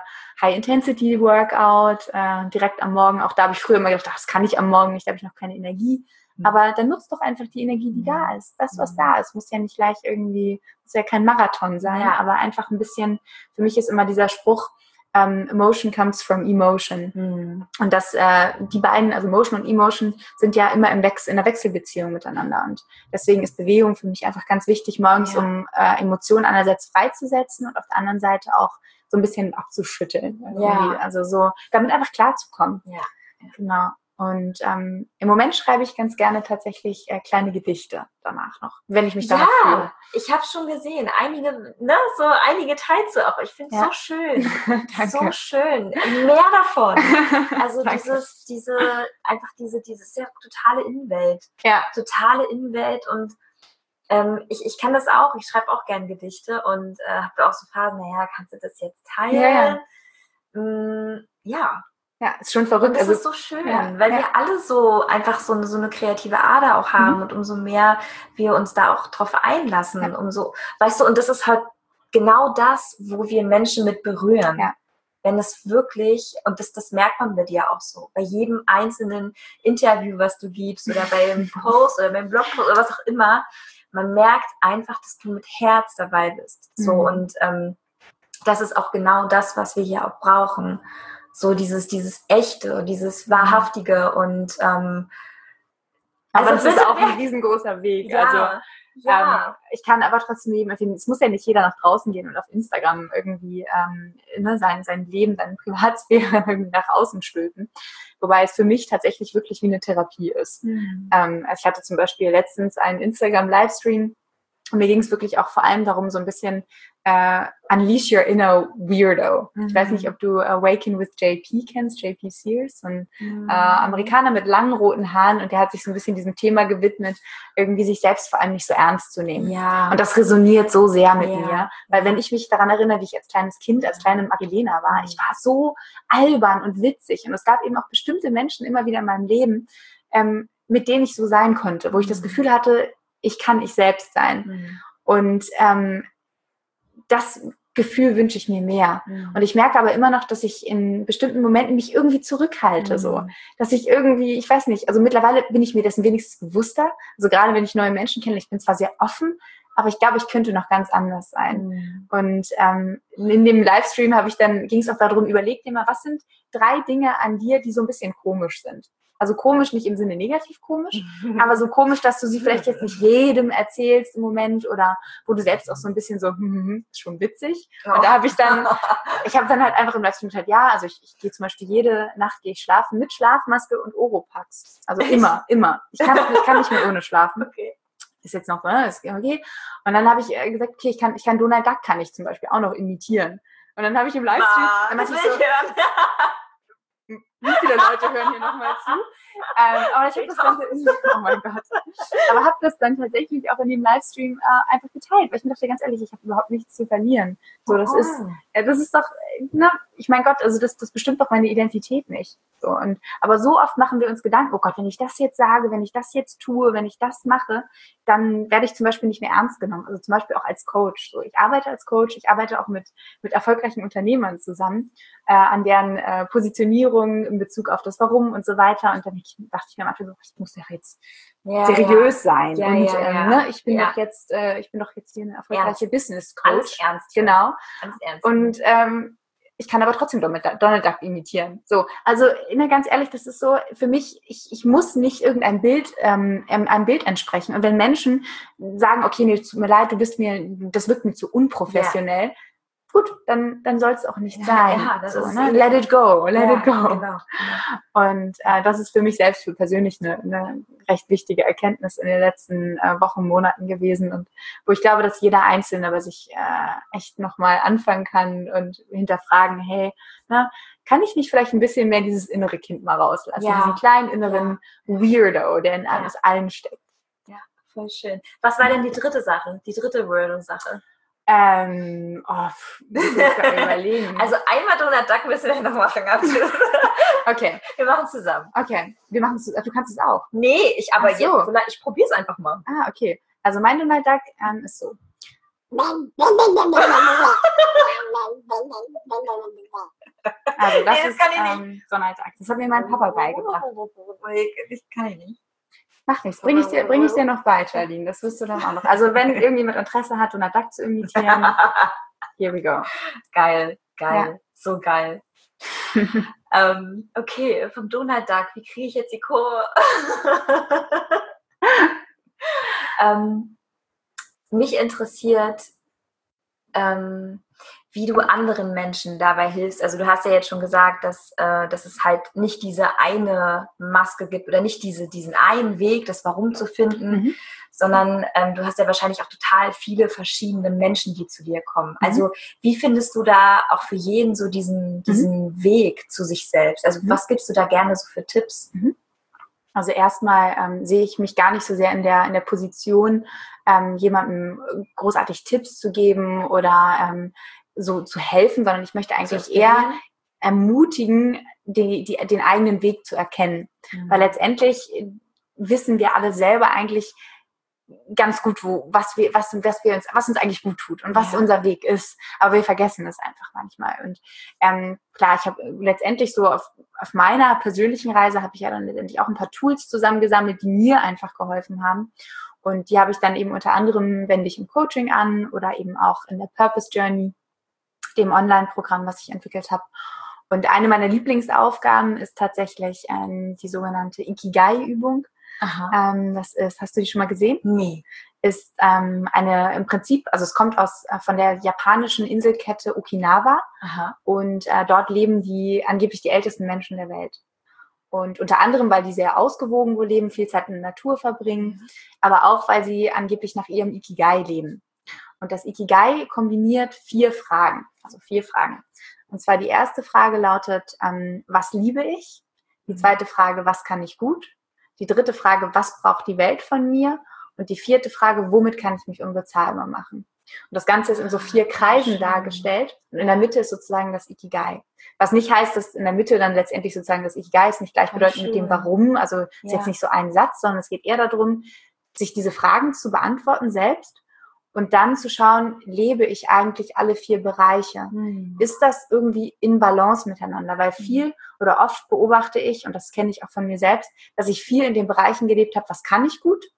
High-Intensity-Workout äh, direkt am Morgen. Auch da habe ich früher immer gedacht, ach, das kann ich am Morgen nicht, da habe ich noch keine Energie. Aber dann nutzt doch einfach die Energie, die da ist. Das, was da ist, muss ja nicht gleich irgendwie, muss ja kein Marathon sein, ja. aber einfach ein bisschen, für mich ist immer dieser Spruch, um, emotion comes from emotion. Mhm. Und das, äh, die beiden, also Motion und Emotion, sind ja immer im Wechsel, in einer Wechselbeziehung miteinander. Und deswegen ist Bewegung für mich einfach ganz wichtig, morgens, ja. um äh, Emotionen einerseits freizusetzen und auf der anderen Seite auch so ein bisschen abzuschütteln. Ja. Also so, damit einfach klarzukommen. Ja. Genau. Und ähm, im Moment schreibe ich ganz gerne tatsächlich äh, kleine Gedichte danach noch, wenn ich mich danach ja, fühle. Ich habe schon gesehen, einige, ne, so einige teilst du auch. Ich finde es ja. so schön, so schön. Mehr davon. Also dieses, diese, einfach diese, diese sehr totale Innenwelt, ja. totale Innenwelt und ähm, ich, ich kann das auch. Ich schreibe auch gerne Gedichte und äh, habe auch so Phasen. Naja, kannst du das jetzt teilen? Ja. Ja. Mm, ja. Ja, ist schon verrückt. Und das also, ist so schön, ja, weil ja. wir alle so einfach so eine, so eine kreative Ader auch haben mhm. und umso mehr wir uns da auch drauf einlassen, ja. umso, weißt du, und das ist halt genau das, wo wir Menschen mit berühren. Ja. Wenn es wirklich, und das, das merkt man bei dir auch so, bei jedem einzelnen Interview, was du gibst oder beim Post oder beim Blogpost oder was auch immer, man merkt einfach, dass du mit Herz dabei bist. So mhm. und ähm, das ist auch genau das, was wir hier auch brauchen. So dieses, dieses Echte, dieses Wahrhaftige und ähm, aber also das ist auch ein riesengroßer Weg. Ja, also ja. Ähm, ich kann aber trotzdem jedem empfehlen, es muss ja nicht jeder nach draußen gehen und auf Instagram irgendwie ähm, ne, sein, sein Leben, seine Privatsphäre irgendwie nach außen stülpen. Wobei es für mich tatsächlich wirklich wie eine Therapie ist. Mhm. Ähm, also ich hatte zum Beispiel letztens einen Instagram-Livestream und mir ging es wirklich auch vor allem darum, so ein bisschen Uh, unleash your inner weirdo. Mhm. Ich weiß nicht, ob du Awaken with J P kennst, J P Sears, so ein mhm. äh, Amerikaner mit langen roten Haaren und der hat sich so ein bisschen diesem Thema gewidmet, irgendwie sich selbst vor allem nicht so ernst zu nehmen. Ja. Und das resoniert so sehr mit ja. mir, weil wenn ich mich daran erinnere, wie ich als kleines Kind, als kleine Magdalena war, ich war so albern und witzig und es gab eben auch bestimmte Menschen immer wieder in meinem Leben, ähm, mit denen ich so sein konnte, wo ich das Gefühl hatte, ich kann ich selbst sein. Mhm. Und ähm, das Gefühl wünsche ich mir mehr. Mhm. Und ich merke aber immer noch, dass ich in bestimmten Momenten mich irgendwie zurückhalte, mhm. so. Dass ich irgendwie, ich weiß nicht, also mittlerweile bin ich mir dessen wenigstens bewusster. Also gerade wenn ich neue Menschen kenne, ich bin zwar sehr offen, aber ich glaube, ich könnte noch ganz anders sein. Mhm. Und ähm, in dem Livestream habe ich dann, ging es auch darum, überleg dir mal, was sind drei Dinge an dir, die so ein bisschen komisch sind. Also komisch nicht im Sinne negativ komisch, aber so komisch, dass du sie vielleicht jetzt nicht jedem erzählst im Moment oder wo du selbst auch so ein bisschen so, hm, hm, hm, ist schon witzig. Und da habe ich dann, ich habe dann halt einfach im Livestream gesagt, ja, also ich, ich gehe zum Beispiel jede Nacht gehe ich schlafen mit Schlafmaske und Oropax. Also immer, immer. Ich kann, ich kann nicht mehr ohne schlafen. Okay. Ist jetzt noch, ne, ist okay. Und dann habe ich gesagt, okay, ich kann, ich kann Donald Duck kann ich zum Beispiel auch noch imitieren. Und dann habe ich im Livestream, ah, dann das will ich so, ich hören. Wie viele Leute hören hier nochmal zu? Ähm, aber ich habe das dann, oh mein Gott, aber habe das dann tatsächlich auch in dem Livestream äh, einfach geteilt, weil ich mir dachte, ganz ehrlich, ich habe überhaupt nichts zu verlieren. So, das oh. ist, äh, das ist doch, ne, ich mein Gott, also das, das bestimmt doch meine Identität nicht. So, und, aber so oft machen wir uns Gedanken, oh Gott, wenn ich das jetzt sage, wenn ich das jetzt tue, wenn ich das mache, dann werde ich zum Beispiel nicht mehr ernst genommen. Also zum Beispiel auch als Coach. So, ich arbeite als Coach, ich arbeite auch mit, mit erfolgreichen Unternehmern zusammen, äh, an deren äh, Positionierung in Bezug auf das Warum und so weiter. Und dann ich, dachte ich mir am Anfang so, ich muss ja jetzt ja, seriös ja. sein. Ja, und ja, ähm, ja. Ne, ich bin ja. doch jetzt, äh, ich bin doch jetzt hier eine erfolgreiche ernst. Business Coach. Alles ernst. Genau. Alles ernst. Und ähm, ich kann aber trotzdem Donald Duck imitieren. So, also ne, ganz ehrlich, das ist so für mich. Ich, ich muss nicht irgendein Bild, ähm, einem Bild entsprechen. Und wenn Menschen sagen, okay, nee, tut mir leid, du bist mir, das wirkt mir zu unprofessionell. Ja. Gut, dann, dann soll es auch nicht ja, sein. Ja, das so, ist ne? Let it go, let ja, it go. Genau. Und äh, das ist für mich selbst für persönlich eine, eine recht wichtige Erkenntnis in den letzten äh, Wochen, Monaten gewesen und wo ich glaube, dass jeder Einzelne bei sich äh, echt nochmal anfangen kann und hinterfragen, hey, na, kann ich nicht vielleicht ein bisschen mehr dieses innere Kind mal rauslassen? Ja. Diesen kleinen inneren ja. Weirdo, der in ja. uns allen steckt. Ja, voll schön. Was war denn die dritte Sache, die dritte Weirdo-Sache? Ähm, oh, muss ich gerade überlegen. Also einmal Donald Duck müssen wir noch machen. Okay. Wir machen es zusammen. Okay. Wir machen es, du kannst es auch. Nee, ich aber Ach so. jetzt, ich probiere es einfach mal. Ah, okay. Also mein Donald Duck ähm, ist so. Also das nee, das ist ähm, Donald Duck. Das hat mir mein Papa beigebracht. Ich kann ich nicht. Mach nichts, bring ich dir, bring ich dir noch bei, Charlene, das wirst du dann auch noch. Also wenn irgendjemand Interesse hat, Donald Duck zu imitieren, here we go. Geil, geil, ja. So geil. ähm, okay, vom Donald Duck, wie kriege ich jetzt die Kurve? ähm, mich interessiert, ähm, wie du anderen Menschen dabei hilfst. Also du hast ja jetzt schon gesagt, dass, äh, dass es halt nicht diese eine Maske gibt oder nicht diese, diesen einen Weg, das Warum zu finden, mhm. sondern ähm, du hast ja wahrscheinlich auch total viele verschiedene Menschen, die zu dir kommen. Mhm. Also wie findest du da auch für jeden so diesen, diesen mhm. Weg zu sich selbst? Also mhm. was gibst du da gerne so für Tipps? Mhm. Also erstmal ähm, sehe ich mich gar nicht so sehr in der, in der Position, ähm, jemandem großartig Tipps zu geben oder ähm, so zu helfen, sondern ich möchte eigentlich eher ermutigen, die, die, den eigenen Weg zu erkennen. Mhm. Weil letztendlich wissen wir alle selber eigentlich ganz gut, wo, was wir, was, was wir uns, was uns eigentlich gut tut und was ja. unser Weg ist. Aber wir vergessen es einfach manchmal. Und ähm, klar, ich habe letztendlich so auf, auf meiner persönlichen Reise habe ich ja dann letztendlich auch ein paar Tools zusammengesammelt, die mir einfach geholfen haben. Und die habe ich dann eben unter anderem, wende ich im Coaching an oder eben auch in der Purpose Journey, dem Online-Programm, was ich entwickelt habe. Und eine meiner Lieblingsaufgaben ist tatsächlich ähm, die sogenannte Ikigai-Übung. Aha. Ähm, das ist, hast du die schon mal gesehen? Nee. Ist ähm, eine, im Prinzip, also es kommt aus äh, von der japanischen Inselkette Okinawa. Aha. Und äh, dort leben die angeblich die ältesten Menschen der Welt. Und unter anderem, weil die sehr ausgewogen wohl leben, viel Zeit in der Natur verbringen, mhm. aber auch, weil sie angeblich nach ihrem Ikigai leben. Und das Ikigai kombiniert vier Fragen, also vier Fragen. Und zwar die erste Frage lautet, ähm, was liebe ich? Die zweite Frage, was kann ich gut? Die dritte Frage, was braucht die Welt von mir? Und die vierte Frage, womit kann ich mich unbezahlbar machen? Und das Ganze ist in so vier Kreisen dargestellt. Und in der Mitte ist sozusagen das Ikigai. Was nicht heißt, dass in der Mitte dann letztendlich sozusagen das Ikigai ist nicht gleichbedeutend mit dem Warum. Also ist ja. jetzt nicht so ein Satz, sondern es geht eher darum, sich diese Fragen zu beantworten selbst und dann zu schauen, lebe ich eigentlich alle vier Bereiche? Mhm. Ist das irgendwie in Balance miteinander? Weil viel oder oft beobachte ich, und das kenne ich auch von mir selbst, dass ich viel in den Bereichen gelebt habe, was kann ich gut?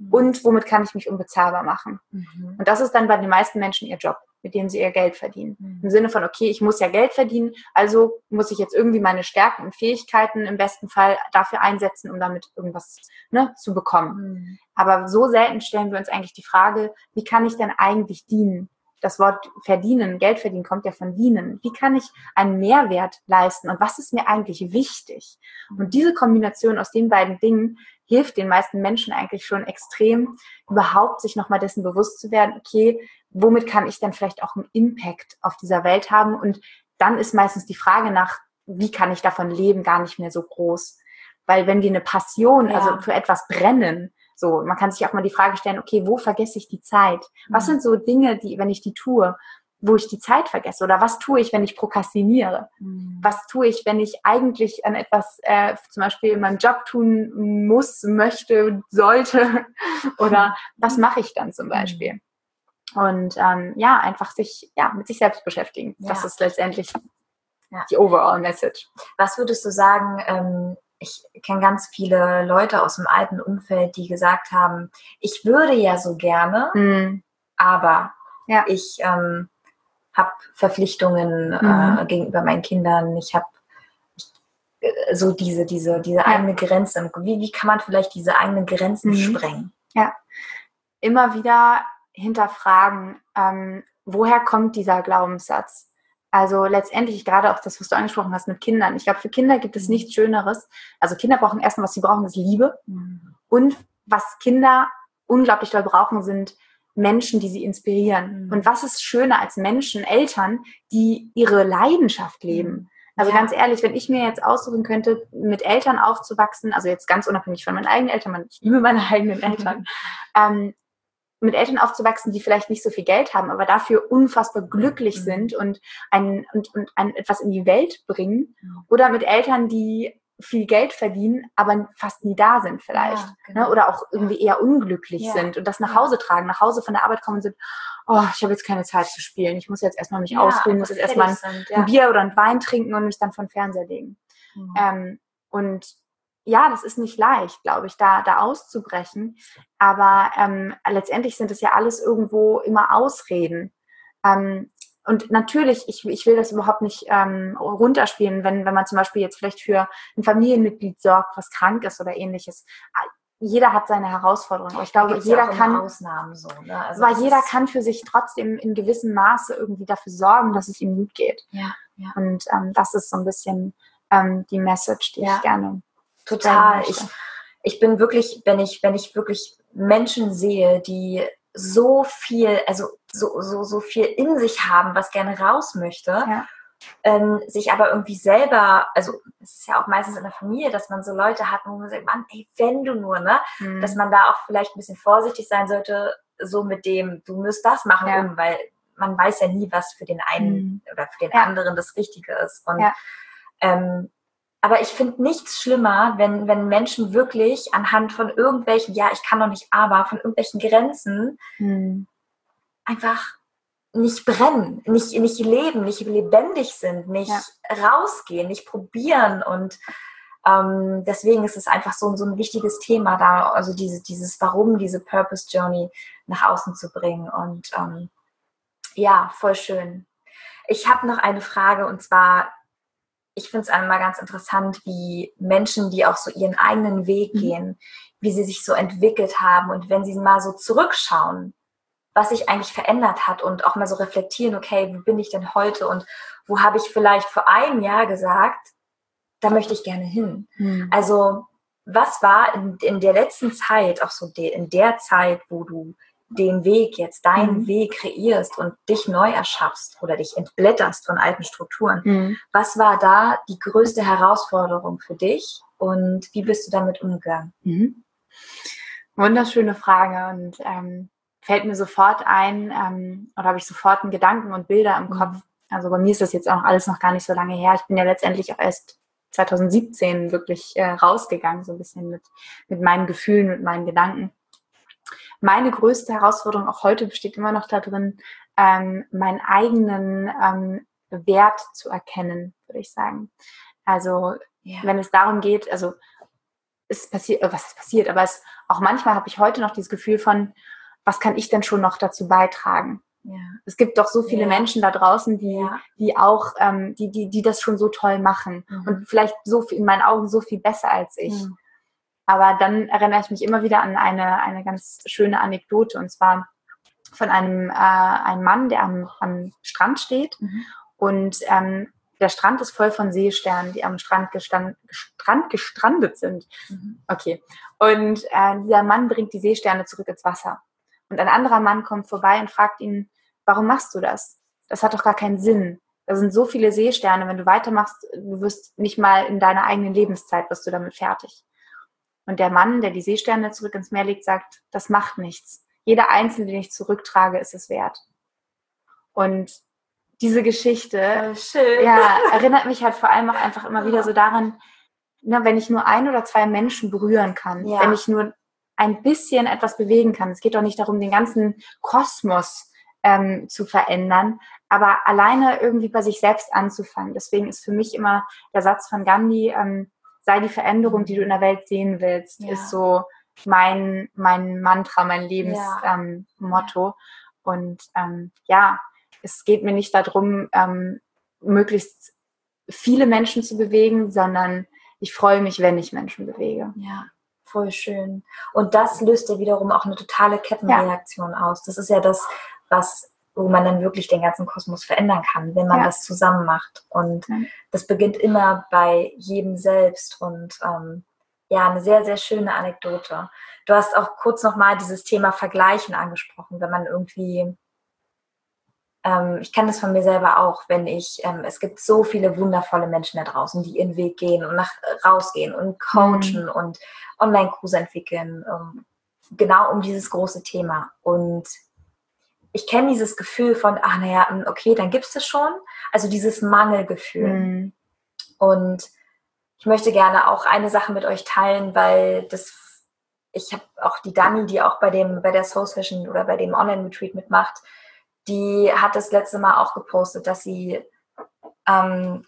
und womit kann ich mich unbezahlbar machen. Mhm. Und das ist dann bei den meisten Menschen ihr Job, mit dem sie ihr Geld verdienen. Mhm. Im Sinne von, okay, ich muss ja Geld verdienen, also muss ich jetzt irgendwie meine Stärken und Fähigkeiten im besten Fall dafür einsetzen, um damit irgendwas, ne, zu bekommen. Mhm. Aber so selten stellen wir uns eigentlich die Frage, wie kann ich denn eigentlich dienen? Das Wort verdienen, Geld verdienen kommt ja von dienen. Wie kann ich einen Mehrwert leisten und was ist mir eigentlich wichtig? Und diese Kombination aus den beiden Dingen hilft den meisten Menschen eigentlich schon extrem, überhaupt sich nochmal dessen bewusst zu werden, okay, womit kann ich dann vielleicht auch einen Impact auf dieser Welt haben? Und dann ist meistens die Frage nach, wie kann ich davon leben, gar nicht mehr so groß. Weil wenn wir eine Passion, Ja. also für etwas brennen, so, man kann sich auch mal die Frage stellen, okay, wo vergesse ich die Zeit? Was Mhm. sind so Dinge, die, wenn ich die tue, wo ich die Zeit vergesse? Oder was tue ich, wenn ich prokrastiniere? Mhm. Was tue ich, wenn ich eigentlich an etwas äh, zum Beispiel in meinem Job tun muss, möchte, sollte? Oder was mache ich dann zum Beispiel? Und ähm, ja, einfach sich ja mit sich selbst beschäftigen. Ja. Das ist letztendlich Ja. die overall Message. Was würdest du sagen, ähm, ich kenne ganz viele Leute aus dem alten Umfeld, die gesagt haben, ich würde ja so gerne, Mhm. aber Ja. ich ähm, habe Verpflichtungen Mhm. äh, gegenüber meinen Kindern, ich habe äh, so diese, diese, diese Ja. eigene Grenze. Wie, wie kann man vielleicht diese eigenen Grenzen Mhm. sprengen? Ja, immer wieder hinterfragen, ähm, woher kommt dieser Glaubenssatz? Also letztendlich gerade auch das, was du angesprochen hast mit Kindern. Ich glaube, für Kinder gibt es Mhm. nichts Schöneres. Also Kinder brauchen erstmal, was sie brauchen, ist Liebe. Mhm. Und was Kinder unglaublich doll brauchen, sind Menschen, die sie inspirieren. Mhm. Und was ist schöner als Menschen, Eltern, die ihre Leidenschaft leben? Also Ja. ganz ehrlich, wenn ich mir jetzt aussuchen könnte, mit Eltern aufzuwachsen, also jetzt ganz unabhängig von meinen eigenen Eltern, ich liebe meine eigenen Eltern, ähm, mit Eltern aufzuwachsen, die vielleicht nicht so viel Geld haben, aber dafür unfassbar glücklich Mhm. sind und, ein, und, und ein, etwas in die Welt bringen. Mhm. Oder mit Eltern, die viel Geld verdienen, aber fast nie da sind vielleicht. Ja, genau. Ne? Oder auch irgendwie eher unglücklich Ja. sind und das nach Ja. Hause tragen, nach Hause von der Arbeit kommen und sind, oh, ich habe jetzt keine Zeit zu spielen, ich muss jetzt erstmal mich Ja, ausruhen, muss einfach jetzt erstmal ein, fertig sind, ein ja. Bier oder ein Wein trinken und mich dann von Fernseher legen. Mhm. Ähm, und ja, das ist nicht leicht, glaube ich, da, da auszubrechen. Aber ähm, letztendlich sind es ja alles irgendwo immer Ausreden. Ähm, und natürlich, ich, ich will das überhaupt nicht ähm, runterspielen, wenn, wenn man zum Beispiel jetzt vielleicht für ein Familienmitglied sorgt, was krank ist oder ähnliches. Jeder hat seine Herausforderungen. Aber ich glaube, Gibt's jeder ja auch kann, immer Ausnahmen so, ne? Also aber das jeder ist, kann für sich trotzdem in gewissem Maße irgendwie dafür sorgen, dass es ihm gut geht. ja, ja. Und ähm, das ist so ein bisschen ähm, die Message, die Ja. ich gerne Total. sprechen Ich, möchte. ich bin wirklich, wenn ich, wenn ich wirklich Menschen sehe, die so viel, also so, so, so viel in sich haben, was gerne raus möchte, Ja. ähm, sich aber irgendwie selber, also es ist ja auch meistens in der Familie, dass man so Leute hat, wo man sagt, Mann, ey, wenn du nur, ne, Mhm. dass man da auch vielleicht ein bisschen vorsichtig sein sollte, so mit dem, du musst das machen, Ja. um, weil man weiß ja nie, was für den einen Mhm. oder für den Ja. anderen das Richtige ist. Und Ja. ähm, aber ich finde nichts schlimmer, wenn, wenn Menschen wirklich anhand von irgendwelchen, ja, ich kann doch nicht, aber von irgendwelchen Grenzen Mhm. einfach nicht brennen, nicht, nicht leben, nicht lebendig sind, nicht Ja. rausgehen, nicht probieren. Und ähm, deswegen ist es einfach so, so ein wichtiges Thema da, also diese, dieses Warum, diese Purpose Journey nach außen zu bringen. Und ähm, ja, voll schön. Ich habe noch eine Frage, und zwar, ich finde es einmal ganz interessant, wie Menschen, die auch so ihren eigenen Weg Mhm. gehen, wie sie sich so entwickelt haben, und wenn sie mal so zurückschauen, was sich eigentlich verändert hat, und auch mal so reflektieren, okay, wo bin ich denn heute und wo habe ich vielleicht vor einem Jahr gesagt, da möchte ich gerne hin. Mhm. Also was war in, in der letzten Zeit, auch so de, in der Zeit, wo du den Weg jetzt, deinen Mhm. Weg kreierst und dich neu erschaffst oder dich entblätterst von alten Strukturen, Mhm. was war da die größte Herausforderung für dich und wie bist du damit umgegangen? Mhm. Wunderschöne Frage, und ähm, fällt mir sofort ein, ähm, oder habe ich sofort einen Gedanken und Bilder im Mhm. Kopf. Also bei mir ist das jetzt auch alles noch gar nicht so lange her. Ich bin ja letztendlich auch erst zwanzig siebzehn wirklich äh, rausgegangen, so ein bisschen mit, mit meinen Gefühlen, mit meinen Gedanken. Meine größte Herausforderung auch heute besteht immer noch darin, ähm, meinen eigenen ähm, Wert zu erkennen, würde ich sagen. Also Ja. wenn es darum geht, also ist passiert, was ist passiert, aber es auch manchmal habe ich heute noch dieses Gefühl von, was kann ich denn schon noch dazu beitragen? Ja. Es gibt doch so viele ja. Menschen da draußen, die, ja. die auch, ähm, die, die, die das schon so toll machen mhm. und vielleicht so viel, in meinen Augen so viel besser als ich. Mhm. Aber dann erinnere ich mich immer wieder an eine, eine ganz schöne Anekdote, und zwar von einem, äh, einem Mann, der am, am Strand steht mhm. und ähm, der Strand ist voll von Seesternen, die am Strand, gestand, Strand gestrandet sind. Mhm. Okay. Und äh, dieser Mann bringt die Seesterne zurück ins Wasser. Und ein anderer Mann kommt vorbei und fragt ihn, warum machst du das? Das hat doch gar keinen Sinn. Da sind so viele Seesterne, wenn du weitermachst, du wirst nicht mal in deiner eigenen Lebenszeit, wirst du damit fertig. Und der Mann, der die Seesterne zurück ins Meer legt, sagt, das macht nichts. Jeder Einzelne, den ich zurücktrage, ist es wert. Und diese Geschichte ja, erinnert mich halt vor allem auch einfach immer wieder so daran, na, wenn ich nur ein oder zwei Menschen berühren kann, ja. wenn ich nur ein bisschen etwas bewegen kann. Es geht doch nicht darum, den ganzen Kosmos ähm, zu verändern, aber alleine irgendwie bei sich selbst anzufangen. Deswegen ist für mich immer der Satz von Gandhi, ähm, sei die Veränderung, die du in der Welt sehen willst, ja. ist so mein, mein Mantra, mein Lebensmotto. Ja. Ähm, Motto. Und ähm, ja, es geht mir nicht darum, ähm, möglichst viele Menschen zu bewegen, sondern ich freue mich, wenn ich Menschen bewege. Ja, voll schön. Und das löst ja wiederum auch eine totale Kettenreaktion ja. aus. Das ist ja das, was, wo man dann wirklich den ganzen Kosmos verändern kann, wenn man ja. das zusammen macht. Und mhm. das beginnt immer bei jedem selbst. Und ähm, ja, eine sehr, sehr schöne Anekdote. Du hast auch kurz nochmal dieses Thema Vergleichen angesprochen, wenn man irgendwie Ähm, ich kenne das von mir selber auch, wenn ich, ähm, es gibt so viele wundervolle Menschen da draußen, die ihren Weg gehen und nach rausgehen und coachen mhm. und Online-Kurse entwickeln, um, genau um dieses große Thema. Und ich kenne dieses Gefühl von, ach naja, okay, dann gibt's das schon. Also dieses Mangelgefühl. Mhm. Und ich möchte gerne auch eine Sache mit euch teilen, weil das, ich habe auch die Dani, die auch bei dem, bei der Soul Session oder bei dem Online-Retreat mitmacht, die hat das letzte Mal auch gepostet, dass sie ähm,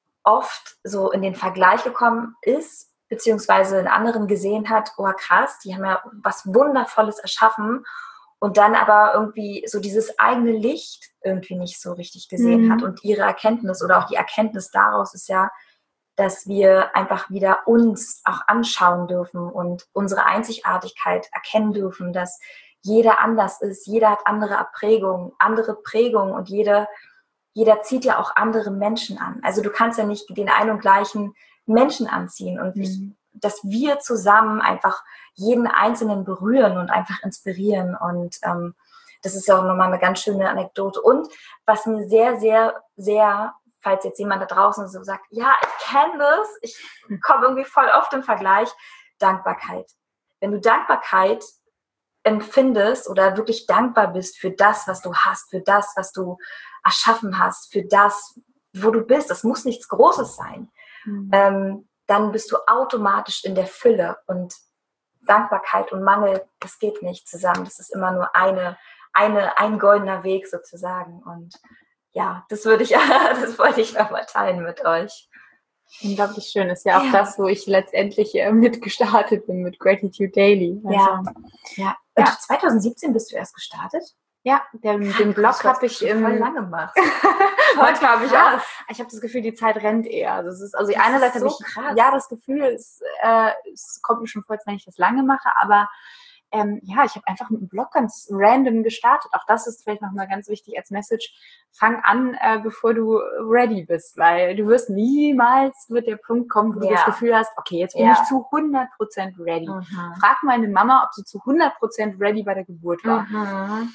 oft so in den Vergleich gekommen ist, beziehungsweise in anderen gesehen hat, oh krass, die haben ja was Wundervolles erschaffen und dann aber irgendwie so dieses eigene Licht irgendwie nicht so richtig gesehen mhm. hat. Und ihre Erkenntnis oder auch die Erkenntnis daraus ist ja, dass wir einfach wieder uns auch anschauen dürfen und unsere Einzigartigkeit erkennen dürfen, dass jeder anders ist, jeder hat andere Prägungen, andere Prägungen und jeder, jeder zieht ja auch andere Menschen an. Also du kannst ja nicht den einen und gleichen Menschen anziehen und mhm. ich, dass wir zusammen einfach jeden Einzelnen berühren und einfach inspirieren und ähm, das ist ja auch nochmal eine ganz schöne Anekdote. Und was mir sehr, sehr, sehr, falls jetzt jemand da draußen so sagt, ja, ich kenne das, ich komme irgendwie voll oft im Vergleich, Dankbarkeit. Wenn du Dankbarkeit empfindest oder wirklich dankbar bist für das, was du hast, für das, was du erschaffen hast, für das, wo du bist, das muss nichts Großes sein, mhm. ähm, dann bist du automatisch in der Fülle und Dankbarkeit und Mangel, das geht nicht zusammen, das ist immer nur eine, eine, ein goldener Weg sozusagen und ja, das würde ich, das wollte ich nochmal teilen mit euch. Unglaublich schön. Ist ja auch ja. das, wo ich letztendlich äh, mitgestartet bin mit Gratitude Daily. Also, ja. ja. Und ja. zwanzig siebzehn bist du erst gestartet? Ja, den, den Blog habe ich im voll lange gemacht. Manchmal habe ich auch. Ich habe das Gefühl, die Zeit rennt eher. Also es ist, also das einerseits habe so ich krass. ja das Gefühl, es, äh, es kommt mir schon vor, als wenn ich das lange mache, aber ähm, ja, ich habe einfach mit dem Blog ganz random gestartet. Auch das ist vielleicht nochmal ganz wichtig als Message. Fang an, äh, bevor du ready bist, weil du wirst niemals wird der Punkt kommen, wo ja. du das Gefühl hast, okay, jetzt bin ja. ich zu hundert Prozent ready. Mhm. Frag meine Mama, ob sie zu hundert Prozent ready bei der Geburt war. Mhm.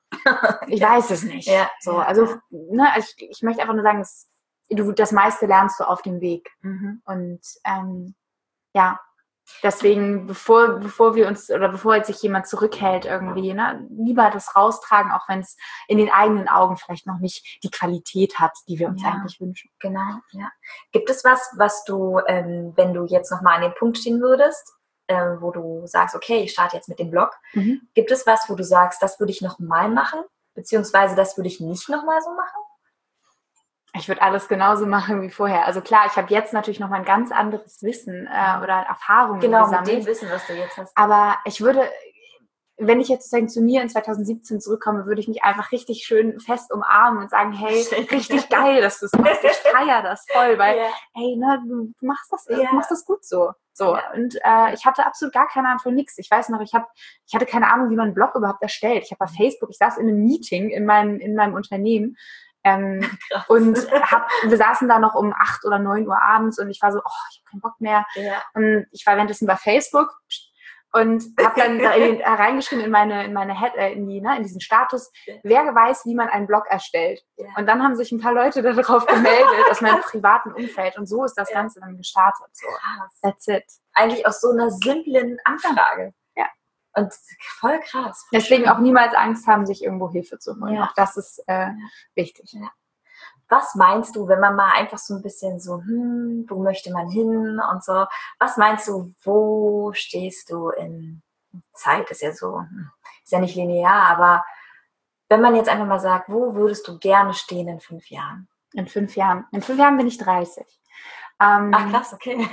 Ich weiß es nicht. Ja. So, also, ne, also ich, ich möchte einfach nur sagen, dass du, das meiste lernst du auf dem Weg. Mhm. Und ähm, ja, deswegen, bevor, bevor wir uns oder bevor jetzt sich jemand zurückhält irgendwie, ne, lieber das raustragen, auch wenn es in den eigenen Augen vielleicht noch nicht die Qualität hat, die wir uns ja, eigentlich wünschen. Genau, ja. Gibt es was, was du, ähm, wenn du jetzt nochmal an dem Punkt stehen würdest, ähm, wo du sagst, okay, ich starte jetzt mit dem Blog, mhm. gibt es was, wo du sagst, das würde ich nochmal machen, beziehungsweise das würde ich nicht nochmal so machen? Ich würde alles genauso machen wie vorher. Also klar, ich habe jetzt natürlich noch mal ein ganz anderes Wissen äh, oder Erfahrungen genau, gesammelt. Genau, mit dem Wissen, was du jetzt hast. Aber ich würde, wenn ich jetzt sozusagen zu mir in zwanzig siebzehn zurückkomme, würde ich mich einfach richtig schön fest umarmen und sagen, hey, richtig geil, dass du es machst. Ich feiere das voll, weil, yeah. hey, ne, du machst das, yeah. du machst das gut so. So. Yeah. Und äh, ich hatte absolut gar keine Ahnung von nichts. Ich weiß noch, ich habe, ich hatte keine Ahnung, wie man einen Blog überhaupt erstellt. Ich habe bei Facebook, ich saß in einem Meeting in meinem, in meinem Unternehmen. Ähm, und hab, wir saßen da noch um acht oder neun Uhr abends und ich war so, oh, ich habe keinen Bock mehr. Ja. Und ich war währenddessen bei Facebook und habe dann da in, äh, reingeschrieben in meine, in meine Head, äh, in die, ne, in diesen Status, ja. wer weiß, wie man einen Blog erstellt. Ja. Und dann haben sich ein paar Leute darauf gemeldet aus meinem privaten Umfeld und so ist das ja. Ganze dann gestartet. So. Krass. That's it. Eigentlich aus so einer simplen Anfrage. Ja. Und voll krass. Voll Deswegen schön. Auch niemals Angst haben, sich irgendwo Hilfe zu holen. Ja. Auch das ist äh, ja. wichtig. Ja. Was meinst du, wenn man mal einfach so ein bisschen so, hm, wo möchte man hin und so, was meinst du, wo stehst du in Zeit? Ist ja so, ist ja nicht linear, aber wenn man jetzt einfach mal sagt, wo würdest du gerne stehen in fünf Jahren? In fünf Jahren? In fünf Jahren bin ich dreißig. Ähm, Ach krass, okay.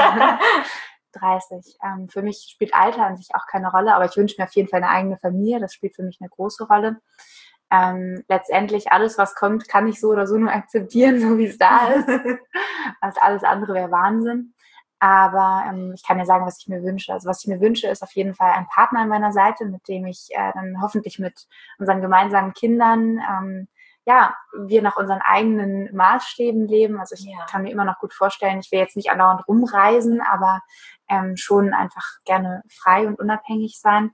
dreißig. Ähm, für mich spielt Alter an sich auch keine Rolle, aber ich wünsche mir auf jeden Fall eine eigene Familie. Das spielt für mich eine große Rolle. Ähm, letztendlich alles, was kommt, kann ich so oder so nur akzeptieren, so wie es da ist. Also alles andere wäre Wahnsinn. Aber ähm, ich kann ja sagen, was ich mir wünsche. Also was ich mir wünsche, ist auf jeden Fall ein Partner an meiner Seite, mit dem ich äh, dann hoffentlich mit unseren gemeinsamen Kindern ähm, ja, wir nach unseren eigenen Maßstäben leben. Also ich ja. kann mir immer noch gut vorstellen, ich will jetzt nicht andauernd rumreisen, aber ähm, schon einfach gerne frei und unabhängig sein.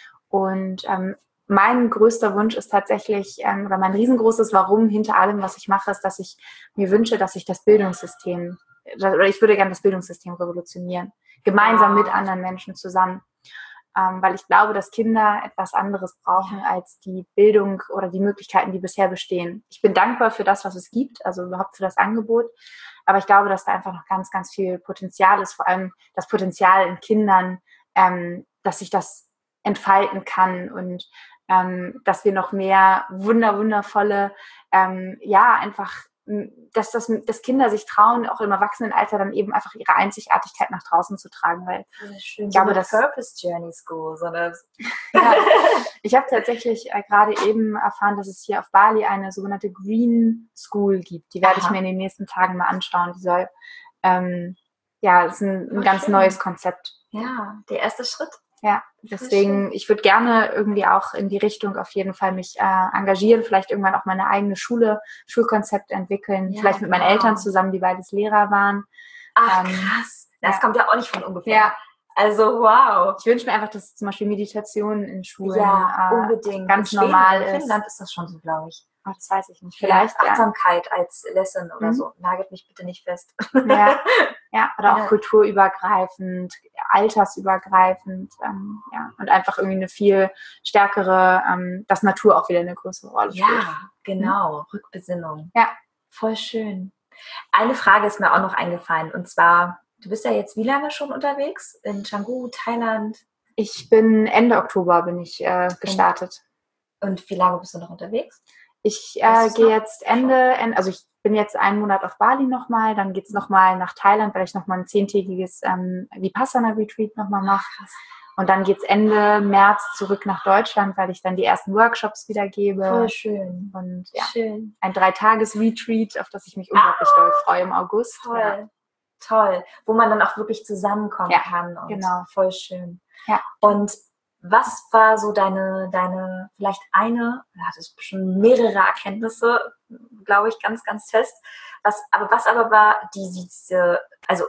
Und ähm, mein größter Wunsch ist tatsächlich, ähm, oder mein riesengroßes Warum hinter allem, was ich mache, ist, dass ich mir wünsche, dass ich das Bildungssystem, oder ich würde gerne das Bildungssystem revolutionieren. Gemeinsam wow. mit anderen Menschen zusammen. Ähm, weil ich glaube, dass Kinder etwas anderes brauchen als die Bildung oder die Möglichkeiten, die bisher bestehen. Ich bin dankbar für das, was es gibt, also überhaupt für das Angebot. Aber ich glaube, dass da einfach noch ganz, ganz viel Potenzial ist, vor allem das Potenzial in Kindern, ähm, dass sich das entfalten kann und ähm, dass wir noch mehr wunder, wundervolle, ähm, ja, einfach, dass, das, dass Kinder sich trauen, auch im Erwachsenenalter dann eben einfach ihre Einzigartigkeit nach draußen zu tragen, weil schön, ich glaube, das Purpose Journey School, so das. Ja, ich habe tatsächlich äh, gerade eben erfahren, dass es hier auf Bali eine sogenannte Green School gibt. Die werde Aha. ich mir in den nächsten Tagen mal anschauen. Die soll, ähm, ja, das ist ein, ein ganz schön. neues Konzept. Ja, der erste Schritt. Ja, deswegen, ich würde gerne irgendwie auch in die Richtung auf jeden Fall mich äh, engagieren, vielleicht irgendwann auch meine eigene Schule, Schulkonzept entwickeln, ja, vielleicht mit meinen wow. Eltern zusammen, die beides Lehrer waren. Ach, ähm, krass. Das ja. kommt ja auch nicht von ungefähr. Ja. Also, wow. Ich wünsche mir einfach, dass zum Beispiel Meditation in Schulen ja, äh, unbedingt. ganz normal ist. In Finnland ist das schon so, glaube ich. Ach, das weiß ich nicht. Vielleicht ja, Achtsamkeit ja. als Lesson oder mhm. so. Nagelt mich bitte nicht fest. Ja, ja oder auch ja. kulturübergreifend, altersübergreifend. Ähm, ja. Und einfach irgendwie eine viel stärkere, ähm, dass Natur auch wieder eine größere Rolle spielt. Ja, genau. Mhm. Rückbesinnung. Ja. Voll schön. Eine Frage ist mir auch noch eingefallen. Und zwar, du bist ja jetzt wie lange schon unterwegs? In Canggu, Thailand? Ich bin Ende Oktober bin ich äh, gestartet. Und wie lange bist du noch unterwegs? Ich äh, gehe jetzt Ende, Ende, also ich bin jetzt einen Monat auf Bali nochmal, dann geht's nochmal nach Thailand, weil ich nochmal ein zehntägiges ähm, Vipassana-Retreat nochmal mache. Und dann geht's Ende März zurück nach Deutschland, weil ich dann die ersten Workshops wieder gebe. Voll schön. Und ja, schön. ein Dreitages-Retreat, auf das ich mich unglaublich ah, doll freue im August. Toll, ja. toll. Wo man dann auch wirklich zusammenkommen ja, kann. Und genau. Voll schön. Ja. Und was war so deine, deine, vielleicht eine, du hattest bestimmt mehrere Erkenntnisse, glaube ich, ganz, ganz fest. Was, aber was aber war die, diese, also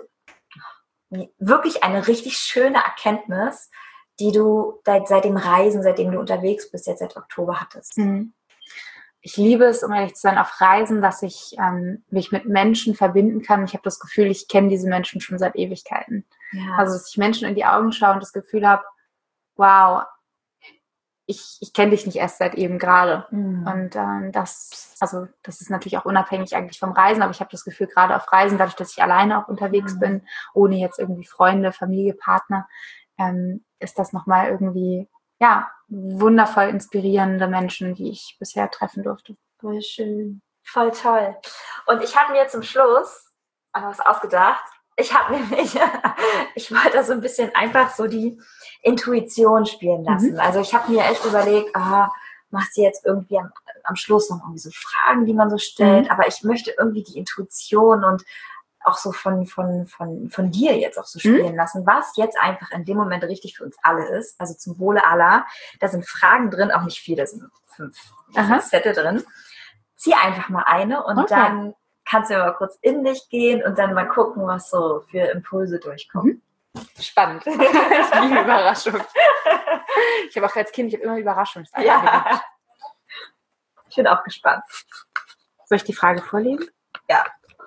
wirklich eine richtig schöne Erkenntnis, die du seit, seit dem Reisen, seitdem du unterwegs bist, jetzt seit Oktober hattest? Mhm. Ich liebe es, um ehrlich zu sein, auf Reisen, dass ich ähm, mich mit Menschen verbinden kann. Ich habe das Gefühl, ich kenne diese Menschen schon seit Ewigkeiten. Ja. Also, dass ich Menschen in die Augen schaue und das Gefühl habe, wow, ich, ich kenne dich nicht erst seit eben gerade. Mhm. Und ähm, das, also das ist natürlich auch unabhängig eigentlich vom Reisen, aber ich habe das Gefühl, gerade auf Reisen, dadurch, dass ich alleine auch unterwegs mhm. bin, ohne jetzt irgendwie Freunde, Familie, Partner, ähm, ist das nochmal irgendwie, ja, wundervoll inspirierende Menschen, die ich bisher treffen durfte. Voll schön. Voll toll. Und ich habe mir zum Schluss auch was ausgedacht. Ich habe nämlich, ich wollte da so ein bisschen einfach so die Intuition spielen lassen. Mhm. Also ich habe mir echt überlegt, ah, machst du jetzt irgendwie am, am Schluss noch irgendwie so Fragen, die man so stellt, mhm. aber ich möchte irgendwie die Intuition und auch so von, von, von, von dir jetzt auch so spielen mhm. lassen, was jetzt einfach in dem Moment richtig für uns alle ist, also zum Wohle aller. Da sind Fragen drin, auch nicht viele, sind fünf, fünf Zettel drin. Zieh einfach mal eine und okay. dann kannst du mal kurz in dich gehen und dann mal gucken, was so für Impulse durchkommen. Mhm. Spannend. Ich liebe Überraschung. Ich habe auch als Kind, ich habe immer Überraschungen. Ja. Ich bin auch gespannt. Soll ich die Frage vorlesen? Ja.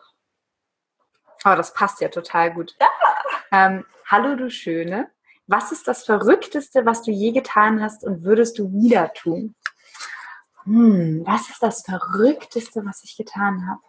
Oh, das passt ja total gut. Ja. Ähm, hallo, du Schöne. Was ist das Verrückteste, was du je getan hast und würdest du wieder tun? Hm, was ist das Verrückteste, was ich getan habe?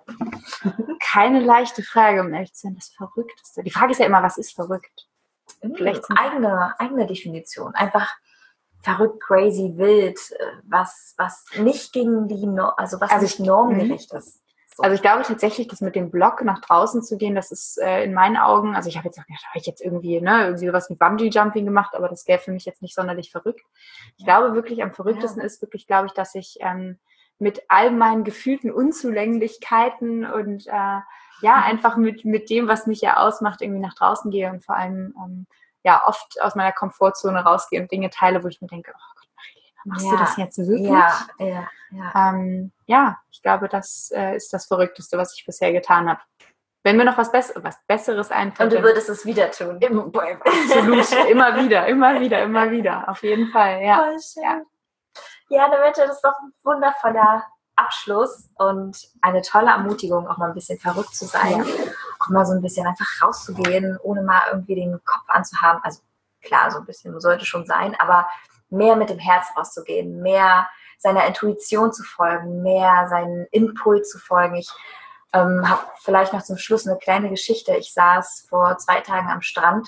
Keine leichte Frage, um ehrlich zu sein. Das Verrückteste. Die Frage ist ja immer, was ist verrückt? Vielleicht eine eigene, eigene Definition. Einfach verrückt, crazy, wild, was, was nicht gegen die, no- also was also nicht normgerecht ist. So. Also ich glaube tatsächlich, dass mit dem Blog nach draußen zu gehen, das ist äh, in meinen Augen, also ich habe jetzt auch gedacht, habe ich jetzt irgendwie, ne, irgendwie sowas wie Bungee-Jumping gemacht, aber das wäre für mich jetzt nicht sonderlich verrückt. Ich ja. glaube wirklich, am verrücktesten ja. ist wirklich, glaube ich, dass ich ähm, mit all meinen gefühlten Unzulänglichkeiten und äh, ja, einfach mit, mit dem, was mich ja ausmacht, irgendwie nach draußen gehe und vor allem ähm, ja oft aus meiner Komfortzone rausgehe und Dinge teile, wo ich mir denke, oh Gott, Marilena, machst ja. du das jetzt wirklich? Ja, ja, ja. Ähm, ja, ich glaube, das äh, ist das Verrückteste, was ich bisher getan habe. Wenn mir noch was, Bess- was Besseres einfällt. Und du würdest es wieder tun. Im, absolut, immer wieder, immer wieder, immer wieder, auf jeden Fall, ja. Voll schön. Ja. Ja, damit das ist doch ein wundervoller Abschluss und eine tolle Ermutigung, auch mal ein bisschen verrückt zu sein, ja. auch mal so ein bisschen einfach rauszugehen, ohne mal irgendwie den Kopf anzuhaben. Also klar, so ein bisschen sollte schon sein, aber mehr mit dem Herz rauszugehen, mehr seiner Intuition zu folgen, mehr seinen Impuls zu folgen. Ich ähm, habe vielleicht noch zum Schluss eine kleine Geschichte. Ich saß vor zwei Tagen am Strand,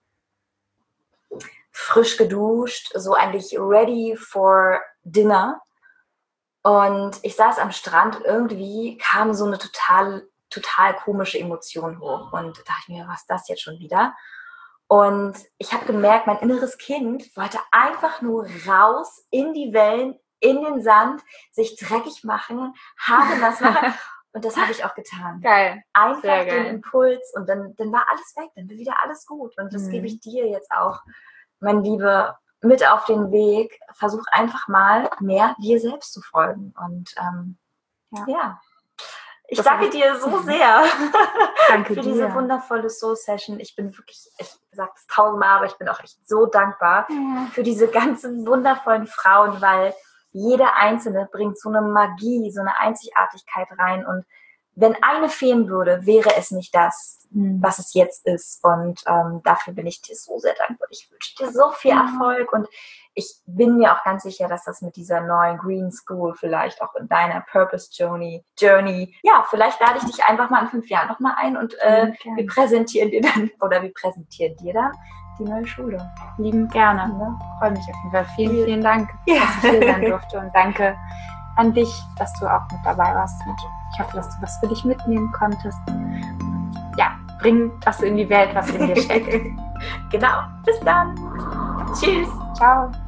frisch geduscht, so eigentlich ready for dinner. Und ich saß am Strand, irgendwie kam so eine total, total komische Emotion hoch. Und da dachte ich mir, was ist das jetzt schon wieder? Und ich habe gemerkt, mein inneres Kind wollte einfach nur raus in die Wellen, in den Sand, sich dreckig machen, Haare nass machen. Und das habe ich auch getan. Geil. Einfach Sehr den geil. Impuls und dann, dann war alles weg, dann war wieder alles gut. Und das Mhm. gebe ich dir jetzt auch, mein Liebe, mit auf den Weg. Versuch einfach mal mehr dir selbst zu folgen. Und ähm, ja. ja. Ich das danke dir so sehr danke für dir. diese wundervolle Soul-Session. Ich bin wirklich, ich sage es tausendmal, aber ich bin auch echt so dankbar ja. für diese ganzen wundervollen Frauen, weil jede Einzelne bringt so eine Magie, so eine Einzigartigkeit rein. Und wenn eine fehlen würde, wäre es nicht das, mhm. was es jetzt ist. Und ähm, dafür bin ich dir so sehr dankbar. Ich wünsche dir so viel Erfolg. Und ich bin mir auch ganz sicher, dass das mit dieser neuen Green School vielleicht auch in deiner Purpose Journey, Journey, ja, vielleicht lade ich dich einfach mal in fünf Jahren nochmal ein und äh, mhm, wir präsentieren dir dann, oder wir präsentieren dir dann die neue Schule. Lieben gerne. Ja. Freue mich auf jeden Fall. Vielen, vielen Dank, ja. dass ich hier sein durfte. Und danke an dich, dass du auch mit dabei warst. Und ich hoffe, dass du was für dich mitnehmen konntest. Und ja, bring das in die Welt, was in dir steckt. Genau. Bis dann. Tschüss. Ciao.